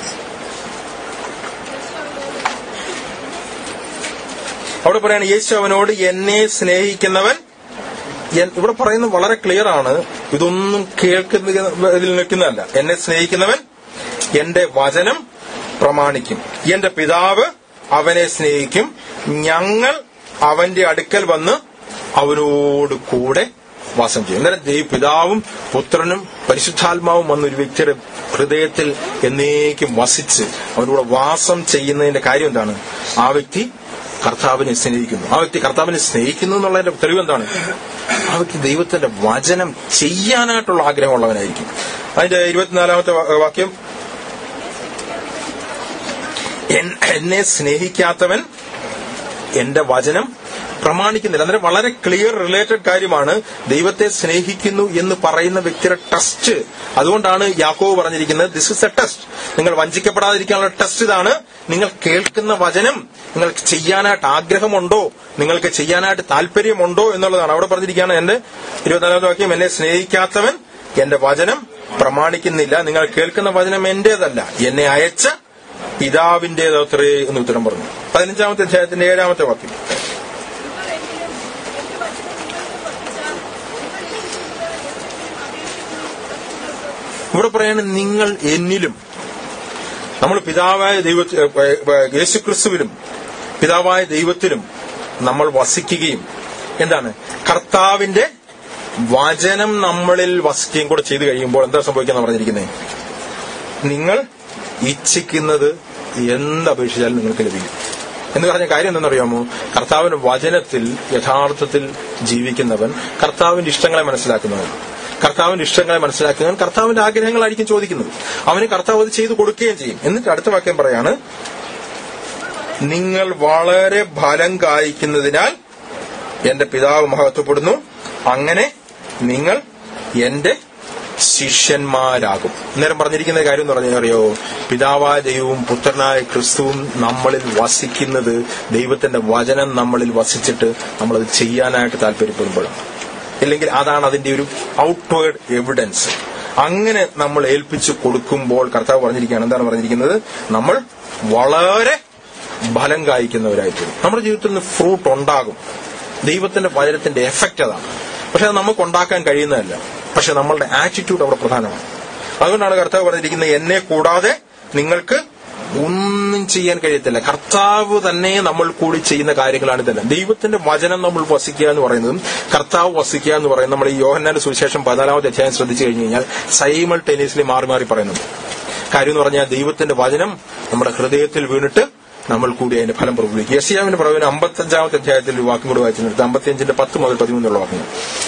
അവിടെ പറയാണ് യേശു അവനോട് എന്നെ സ്നേഹിക്കുന്നവൻ, ഇവിടെ പറയുന്നത് വളരെ ക്ലിയർ ആണ്, ഇതൊന്നും കേൾക്കുന്ന ഇതിൽ നിൽക്കുന്നതല്ല. എന്നെ സ്നേഹിക്കുന്നവൻ എന്റെ വചനം പ്രമാണിക്കും, എന്റെ പിതാവ് അവനെ സ്നേഹിക്കും, ഞങ്ങൾ അവന്റെ അടുക്കൽ വന്ന് അവനോട് കൂടെ വാസം ചെയ്യും. അന്നേരം ദൈവ പിതാവും പുത്രനും പരിശുദ്ധാത്മാവും വന്ന് ഒരു വ്യക്തിയുടെ ഹൃദയത്തിൽ എന്നേക്കും വസിച്ച് അവനോട് വാസം ചെയ്യുന്നതിന്റെ കാര്യം എന്താണ്? ആ വ്യക്തി കർത്താവിനെ സ്നേഹിക്കുന്നു. ആ വ്യക്തി കർത്താവിനെ സ്നേഹിക്കുന്നു എന്നുള്ളതിന്റെ തെളിവ് എന്താണ്? ആ വ്യക്തി ദൈവത്തിന്റെ വചനം ചെയ്യാനായിട്ടുള്ള ആഗ്രഹമുള്ളവനായിരിക്കും. അതിന്റെ ഇരുപത്തിനാലാമത്തെ വാക്യം, എന്നെ സ്നേഹിക്കാത്തവൻ എന്റെ വചനം പ്രമാണിക്കുന്നില്ല. അന്നേരം വളരെ ക്ലിയർ റിലേറ്റഡ് കാര്യമാണ് ദൈവത്തെ സ്നേഹിക്കുന്നു എന്ന് പറയുന്ന വ്യക്തിയുടെ ടെസ്റ്റ്. അതുകൊണ്ടാണ് യാക്കോബ് പറഞ്ഞിരിക്കുന്നത് ദിസ് ഇസ് എ ടെസ്റ്റ്. നിങ്ങൾ വഞ്ചിക്കപ്പെടാതിരിക്കാനുള്ള ടെസ്റ്റ് ഇതാണ്. നിങ്ങൾ കേൾക്കുന്ന വചനം നിങ്ങൾക്ക് ചെയ്യാനായിട്ട് ആഗ്രഹമുണ്ടോ, നിങ്ങൾക്ക് ചെയ്യാനായിട്ട് താല്പര്യമുണ്ടോ എന്നുള്ളതാണ്. അവിടെ പറഞ്ഞിരിക്കുകയാണ് എന്റെ ഇരുപത്തിനാലാമത്തെ വാക്യം, എന്നെ സ്നേഹിക്കാത്തവൻ എന്റെ വചനം പ്രമാണിക്കുന്നില്ല. നിങ്ങൾ കേൾക്കുന്ന വചനം എന്റേതല്ല, എന്നെ അയച്ച പിതാവിന്റേതത്രേ എന്ന് ഉത്തരം പറഞ്ഞു. പതിനഞ്ചാമത്തെ അധ്യായത്തിന്റെ ഏഴാമത്തെ വാക്യം, ഇവിടെ പറയാണ് നിങ്ങൾ എന്നിലും നമ്മൾ പിതാവായ ദൈവ യേശുക്രിസ്തുവിലും പിതാവായ ദൈവത്തിലും നമ്മൾ വസിക്കുകയും എന്താണ് കർത്താവിന്റെ വചനം നമ്മളിൽ വസിക്കുകയും കൂടെ ചെയ്തു കഴിയുമ്പോൾ എന്താ സംഭവിക്കാന്ന് പറഞ്ഞിരിക്കുന്നത്? നിങ്ങൾ ഇച്ഛിക്കുന്നത് എന്തപേക്ഷിച്ചാലും നിങ്ങൾക്ക് ലഭിക്കും എന്ന് പറഞ്ഞ കാര്യം എന്തെന്നറിയാമോ? കർത്താവിന്റെ വചനത്തിൽ യഥാർത്ഥത്തിൽ ജീവിക്കുന്നവൻ കർത്താവിന്റെ ഇഷ്ടങ്ങളെ മനസ്സിലാക്കുന്നവൻ, കർത്താവിന്റെ ഇഷ്ടങ്ങളെ മനസ്സിലാക്കുന്നവൻ കർത്താവിന്റെ ആഗ്രഹങ്ങളായിരിക്കും ചോദിക്കുന്നത്. അവന് കർത്താവ് അത് ചെയ്തു കൊടുക്കുകയും ചെയ്യും. എന്നിട്ട് അടുത്ത വാക്യം പറയാണ്, നിങ്ങൾ വളരെ ഫലം കായ്ക്കുന്നതിനാൽ എന്റെ പിതാവ് മഹത്വപ്പെടുന്നു, അങ്ങനെ നിങ്ങൾ എന്റെ ശിഷ്യന്മാരാകും. നേരം പറഞ്ഞിരിക്കുന്ന കാര്യം എന്ന് പറഞ്ഞാൽ അറിയോ? പിതാവായ ദൈവവും പുത്രനായ ക്രിസ്തുവും നമ്മളിൽ വസിക്കുന്നത് ദൈവത്തിന്റെ വചനം നമ്മളിൽ വസിച്ചിട്ട് നമ്മളത് ചെയ്യാനായിട്ട് താല്പര്യപ്പെടുമ്പോഴാണ്. ഇല്ലെങ്കിൽ അതാണ് അതിന്റെ ഒരു ഔട്ട്വേർഡ് എവിഡൻസ്. അങ്ങനെ നമ്മൾ ഏൽപ്പിച്ചു കൊടുക്കുമ്പോൾ കർത്താവ് പറഞ്ഞിരിക്കുകയാണ്, എന്താണ് പറഞ്ഞിരിക്കുന്നത്? നമ്മൾ വളരെ ഫലം കായ്ക്കുന്നവരായിത്തീരും. നമ്മുടെ ജീവിതത്തിൽ നിന്ന് ഫ്രൂട്ട് ഉണ്ടാകും. ദൈവത്തിന്റെ വചനത്തിന്റെ എഫക്റ്റ് അതാണ്. പക്ഷെ അത് നമുക്ക് ഉണ്ടാക്കാൻ കഴിയുന്നതല്ല. പക്ഷെ നമ്മളുടെ ആറ്റിറ്റ്യൂഡ് അവിടെ പ്രധാനമാണ്. അതുകൊണ്ടാണ് കർത്താവ് പറഞ്ഞിരിക്കുന്നത്, എന്നെ കൂടാതെ നിങ്ങൾക്ക് ഒന്നും ചെയ്യാൻ കഴിയത്തില്ല. കർത്താവ് തന്നെ നമ്മൾ കൂടി ചെയ്യുന്ന കാര്യങ്ങളാണ് ഇതെല്ലാം. ദൈവത്തിന്റെ വചനം നമ്മൾ വസിക്കുക എന്ന് പറയുന്നതും കർത്താവ് വസിക്കുക എന്ന് പറയുന്നത് നമ്മൾ ഈ യോഹന്നാന്റെ സുവിശേഷം പതിനാലാമത്തെ അധ്യായം ശ്രദ്ധിച്ചു കഴിഞ്ഞു കഴിഞ്ഞാൽ സൈമൾട്ടേനിയസ്ലി മാറി മാറി പറയുന്നുണ്ട്. കാര്യം എന്ന് പറഞ്ഞാൽ ദൈവത്തിന്റെ വചനം നമ്മുടെ ഹൃദയത്തിൽ വീണിട്ട് നമ്മൾ കൂടി അതിന്റെ ഫലം പ്രകടിപ്പിക്കും. യെശയ്യാവിന്റെ പ്രവചനം അമ്പത്തഞ്ചാമത്തെ അധ്യായത്തിൽ ഒരു വാക്കും കൂടി വായിച്ചെടുത്ത് അമ്പത്തിയഞ്ചിന്റെ പത്ത് മുതൽ പതിമൂന്നുള്ള വാക്കുകൾ.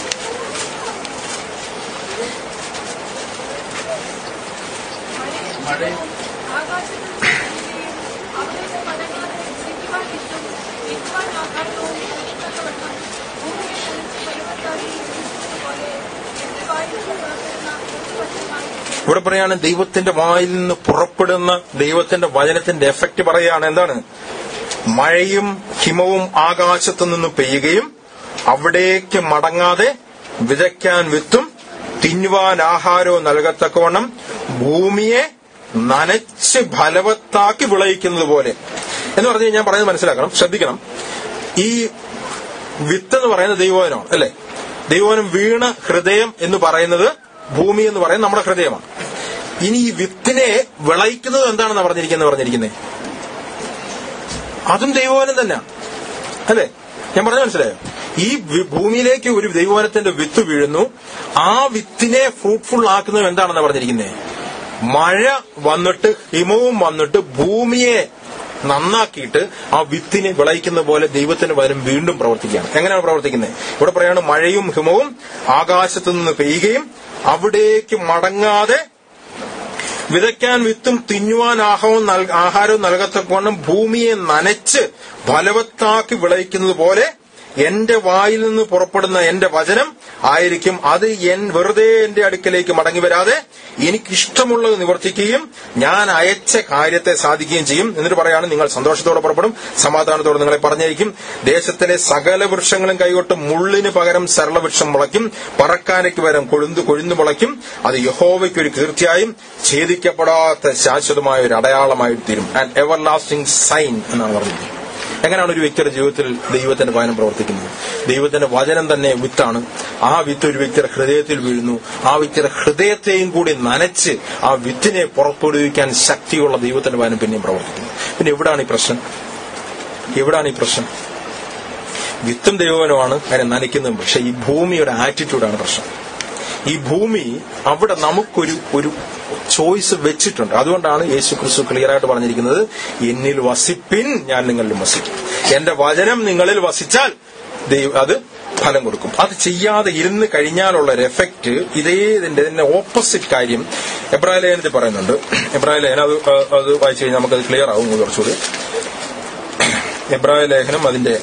ഇവിടെ പറയാണ്, ദൈവത്തിന്റെ വായിൽ നിന്ന് പുറപ്പെടുന്ന ദൈവത്തിന്റെ വചനത്തിന്റെ എഫക്റ്റ് പറയാണ്. എന്താണ്? മഴയും ഹിമവും ആകാശത്തു നിന്ന് പെയ്യുകയും അവിടേക്ക് മടങ്ങാതെ വിതയ്ക്കാൻ വിത്തും തിന്നുവാൻ ആഹാരവും നൽകത്തക്കവണ്ണം ഭൂമിയെ നനച്ച് ഫലവത്താക്കി വിളയിക്കുന്നത് പോലെ എന്ന് പറഞ്ഞു കഴിഞ്ഞാൽ പറയുന്നത് മനസ്സിലാക്കണം, ശ്രദ്ധിക്കണം. ഈ വിത്ത് എന്ന് പറയുന്നത് ദൈവവചനമാണ്, അല്ലെ? ദൈവവചനം വീണ ഹൃദയം എന്ന് പറയുന്നത്, ഭൂമി എന്ന് പറയുന്നത് നമ്മുടെ ഹൃദയമാണ്. ഇനി ഈ വിത്തിനെ വിളയിക്കുന്നത് എന്താണെന്ന് പറഞ്ഞിരിക്കുന്നത് പറഞ്ഞിരിക്കുന്നത് അതും ദൈവവചനം തന്നെയാണ്, അല്ലെ? ഞാൻ പറഞ്ഞ മനസ്സിലായോ? ഈ ഭൂമിയിലേക്ക് ഒരു ദൈവവചനത്തിന്റെ വിത്ത് വീഴുന്നു. ആ വിത്തിനെ ഫ്രൂട്ട്ഫുൾ ആക്കുന്നത് എന്താണെന്ന് പറഞ്ഞിരിക്കുന്നത്? മഴ വന്നിട്ട് ഹിമവും വന്നിട്ട് ഭൂമിയെ നന്നാക്കിയിട്ട് ആ വിത്തിനെ വിളയിക്കുന്ന പോലെ ദൈവത്തിന്റെ വചനം വീണ്ടും പ്രവർത്തിക്കുകയാണ്. എങ്ങനെയാണ് പ്രവർത്തിക്കുന്നത്? ഇവിടെ പറയാണ്, മഴയും ഹിമവും ആകാശത്തു നിന്ന് പെയ്യുകയും അവിടേക്ക് മടങ്ങാതെ വിതയ്ക്കാൻ വിത്തും തിന്നുവാൻ ആഹവും ആഹാരവും നൽകത്തക്കവണ്ണം ഭൂമിയെ നനച്ച് ഫലവത്താക്കി വിളയിക്കുന്നത് പോലെ എന്റെ വായിൽ നിന്ന് പുറപ്പെടുന്ന എന്റെ വചനം ആയിരിക്കും. അത് എൻ വെറുതെ എന്റെ അടുക്കലേക്ക് മടങ്ങി വരാതെ എനിക്കിഷ്ടമുള്ളത് നിവർത്തിക്കുകയും ഞാൻ അയച്ച കാര്യത്തെ സാധിക്കുകയും ചെയ്യും. എന്നിട്ട് പറയാണ്, നിങ്ങൾ സന്തോഷത്തോടെ പുറപ്പെടും, സമാധാനത്തോടെ നിങ്ങളെ പറഞ്ഞയക്കും. ദേശത്തിലെ സകല വൃക്ഷങ്ങളും കൈകൊട്ട് മുള്ളിന് പകരം സരളവൃക്ഷം മുളയ്ക്കും, പറക്കാനയ്ക്ക് പകരം കൊഴുന്തു കൊഴുന്നു മുളയ്ക്കും. അത് യഹോവയ്ക്ക് ഒരു കീർത്തിയായും ഛേദിക്കപ്പെടാത്ത ശാശ്വതമായ ഒരു അടയാളമായി തീരും. ആൻഡ് എവർ ലാസ്റ്റിംഗ് സൈൻ എന്നാണ് പറഞ്ഞത്. എങ്ങനെയാണ് ഒരു വ്യക്തിയുടെ ജീവിതത്തിൽ ദൈവത്തിന്റെ വചനം പ്രവർത്തിക്കുന്നത്? ദൈവത്തിന്റെ വചനം തന്നെ വിത്താണ്. ആ വിത്ത് ഒരു വ്യക്തിയുടെ ഹൃദയത്തിൽ വീഴുന്നു. ആ വ്യക്തിയുടെ ഹൃദയത്തെയും കൂടി നനച്ച് ആ വിത്തിനെ പുറപ്പെടുവിക്കാൻ ശക്തിയുള്ള ദൈവത്തിന്റെ വചനം പിന്നെയും പ്രവർത്തിക്കുന്നു. പിന്നെ എവിടാണ് ഈ പ്രശ്നം? എവിടാണ് ഈ പ്രശ്നം? വിത്തും ദൈവവചനമാണ്, അതിനെ നനയ്ക്കുന്നതും. പക്ഷെ ഈ ഭൂമിയുടെ ആറ്റിറ്റ്യൂഡാണ് പ്രശ്നം. ഈ ഭൂമി അവിടെ നമുക്കൊരു ഒരു ചോയ്സ് വെച്ചിട്ടുണ്ട്. അതുകൊണ്ടാണ് യേശു ക്രിസ്തു ക്ലിയർ ആയിട്ട് പറഞ്ഞിരിക്കുന്നത്, എന്നിൽ വസിപ്പിൻ, ഞാൻ നിങ്ങളിലും വസിക്കും. എന്റെ വചനം നിങ്ങളിൽ വസിച്ചാൽ അത് ഫലം കൊടുക്കും. അത് ചെയ്യാതെ ഇരുന്ന് കഴിഞ്ഞാലുള്ള ഒരു എഫക്റ്റ് ഇതേ ഇതിന്റെ ഓപ്പോസിറ്റ് കാര്യം എബ്രായ ലേഖനത്തിൽ പറയുന്നുണ്ട്. എബ്രായ ലേഖനം അത് അത് വായിച്ചു കഴിഞ്ഞാൽ നമുക്കത് ക്ലിയർ ആവും കുറച്ചുകൂടി. എബ്രായ ലേഖനം അതിന്റെ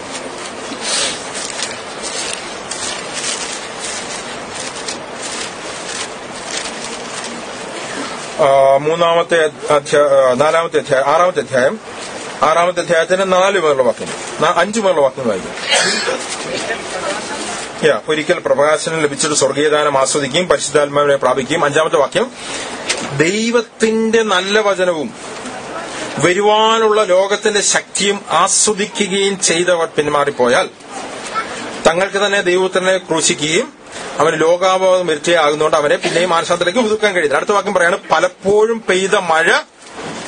മൂന്നാമത്തെ അധ്യായം നാലാമത്തെ അധ്യായം ആറാമത്തെ അധ്യായം ആറാമത്തെ അധ്യായത്തിന്റെ നാല് മുതലുള്ള വാക്യം അഞ്ചു മുതലുള്ള വാക്യം വായിക്കും. യാ ഒരിക്കൽ പ്രകാശനം ലഭിച്ചൊരു സ്വർഗീയദാനം ആസ്വദിക്കുകയും പരിശുദ്ധാത്മാവിനെ പ്രാപിക്കുകയും. അഞ്ചാമത്തെ വാക്യം, ദൈവത്തിന്റെ നല്ല വചനവും വരുവാനുള്ള ലോകത്തിന്റെ ശക്തിയും ആസ്വദിക്കുകയും ചെയ്തവർ പിന്മാറിപ്പോയാൽ തങ്ങൾക്ക് തന്നെ ദൈവത്തിനെ ക്രൂശിക്കുകയും അവന് ലോകാപവാദം വരുത്തിയാകുന്നതുകൊണ്ട് അവനെ പിന്നെയും മാനസാന്തരത്തിലേക്ക് ഒതുക്കാൻ കഴിയുന്നത്. അടുത്ത വാക്യം പറയാണ്, പലപ്പോഴും പെയ്ത മഴ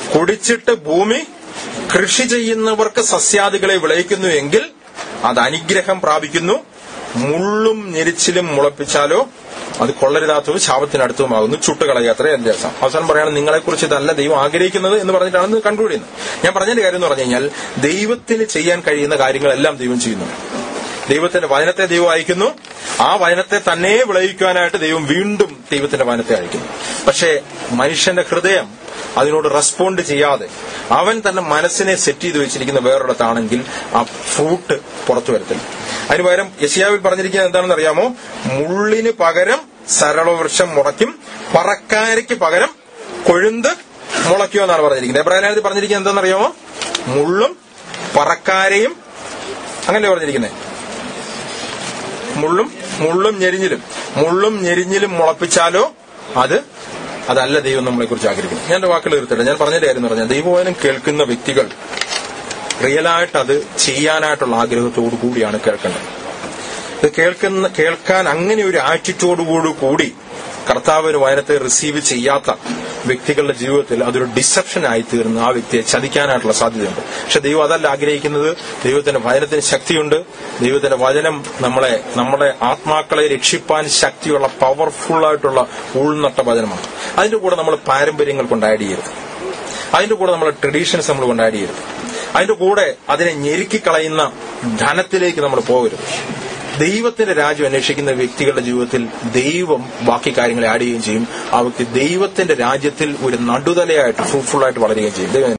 കുടിച്ചിട്ട് ഭൂമി കൃഷി ചെയ്യുന്നവർക്ക് സസ്യാദികളെ വിളയിക്കുന്നു എങ്കിൽ അത് അനുഗ്രഹം പ്രാപിക്കുന്നു. മുള്ളും ഞെരിച്ചിലും മുളപ്പിച്ചാലോ അത് കൊള്ളരുതാത്തതും ശാപത്തിനടുത്തതുമാകുന്നു, ചുട്ടുകളയാത്രേ എന്റെ രസം. അവസാനം പറയാണ്, നിങ്ങളെക്കുറിച്ച് ഇതല്ല ദൈവം ആഗ്രഹിക്കുന്നത് എന്ന് പറഞ്ഞിട്ടാണ് കൺക്ലൂഡ് ചെയ്യുന്നത്. ഞാൻ പറഞ്ഞതിന്റെ കാര്യം എന്ന് പറഞ്ഞു കഴിഞ്ഞാൽ, ദൈവത്തിന് ചെയ്യാൻ കഴിയുന്ന കാര്യങ്ങളെല്ലാം ദൈവം ചെയ്യുന്നു. ദൈവത്തിന്റെ വചനത്തെ ദൈവം അയക്കുന്നു. ആ വചനത്തെ തന്നെ വിളയിക്കുവാനായിട്ട് ദൈവം വീണ്ടും ദൈവത്തിന്റെ വചനത്തെ അയക്കുന്നു. പക്ഷേ മനുഷ്യന്റെ ഹൃദയം അതിനോട് റെസ്പോണ്ട് ചെയ്യാതെ അവൻ തന്നെ മനസ്സിനെ സെറ്റ് ചെയ്ത് വെച്ചിരിക്കുന്ന വേറൊരിടത്താണെങ്കിൽ ആ ഫ്രൂട്ട് പുറത്തു വരത്തില്ല. അതിന് പകരം യെശയ്യാവിൽ പറഞ്ഞിരിക്കുന്നത് എന്താണെന്ന് അറിയാമോ? മുള്ളിന് പകരം സരളവൃക്ഷം മുളയ്ക്കും, പറക്കാരയ്ക്ക് പകരം കൊഴുന്ത് മുളയ്ക്കുക എന്നാണ് പറഞ്ഞിരിക്കുന്നത്. എബ്രായത്തിൽ പറഞ്ഞിരിക്കുന്നത് എന്താണെന്നറിയാമോ? മുള്ളും പറക്കാരയും, അങ്ങനെയല്ലേ പറഞ്ഞിരിക്കുന്നത്? മുള്ളും മുള്ളും ഞെരിഞ്ഞിലും മുള്ളും ഞെരിഞ്ഞിലും മുളപ്പിച്ചാലോ അത് അതല്ല ദൈവം നമ്മളെ കുറിച്ച് ആഗ്രഹിക്കുന്നത്. ഞാൻ എന്റെ വാക്കുകൾ തീർത്തിട്ട് ഞാൻ പറഞ്ഞതിന്റെ കാര്യം എന്ന് പറഞ്ഞാൽ, ദൈവവചനം കേൾക്കുന്ന വ്യക്തികൾ റിയലായിട്ട് അത് ചെയ്യാനായിട്ടുള്ള ആഗ്രഹത്തോടു കൂടിയാണ് കേൾക്കേണ്ടത്. ഇത് കേൾക്കുന്ന കേൾക്കാൻ അങ്ങനെ ഒരു ആറ്റിറ്റ്യൂഡോടു കൂടി കർത്താവിന് വചനത്തെ റിസീവ് ചെയ്യാത്ത വ്യക്തികളുടെ ജീവിതത്തിൽ അതൊരു ഡിസെപ്ഷൻ ആയി തീർന്ന് ആ വ്യക്തിയെ ചതിക്കാനായിട്ടുള്ള സാധ്യതയുണ്ട്. പക്ഷെ ദൈവം അതല്ല ആഗ്രഹിക്കുന്നത്. ദൈവത്തിന്റെ വചനത്തിന് ശക്തിയുണ്ട്. ദൈവത്തിന്റെ വചനം നമ്മളെ നമ്മുടെ ആത്മാക്കളെ രക്ഷിപ്പാൻ ശക്തിയുള്ള പവർഫുൾ ആയിട്ടുള്ള ഉൾനട്ട വചനമാണ്. അതിന്റെ കൂടെ നമ്മൾ പാരമ്പര്യങ്ങൾ കൊണ്ട് ആഡ് ചെയ്യരുത്. അതിന്റെ കൂടെ നമ്മൾ ട്രഡീഷൻസ് നമ്മൾ കൊണ്ട് ആഡ് ചെയ്യരുത്. അതിന്റെ കൂടെ അതിനെ ഞെരുക്കിക്കളയുന്ന ധനത്തിലേക്ക് നമ്മൾ പോകരുത്. ദൈവത്തിന്റെ രാജ്യം അന്വേഷിക്കുന്ന വ്യക്തികളുടെ ജീവിതത്തിൽ ദൈവം ബാക്കി കാര്യങ്ങളെ ആഡ് ചെയ്യുകയും ചെയ്യും. ആ വ്യക്തി ദൈവത്തിന്റെ രാജ്യത്തിൽ ഒരു നടുതലയായിട്ട് ഫ്രൂട്ട്ഫുൾ ആയിട്ട് വളരുകയും ചെയ്യും.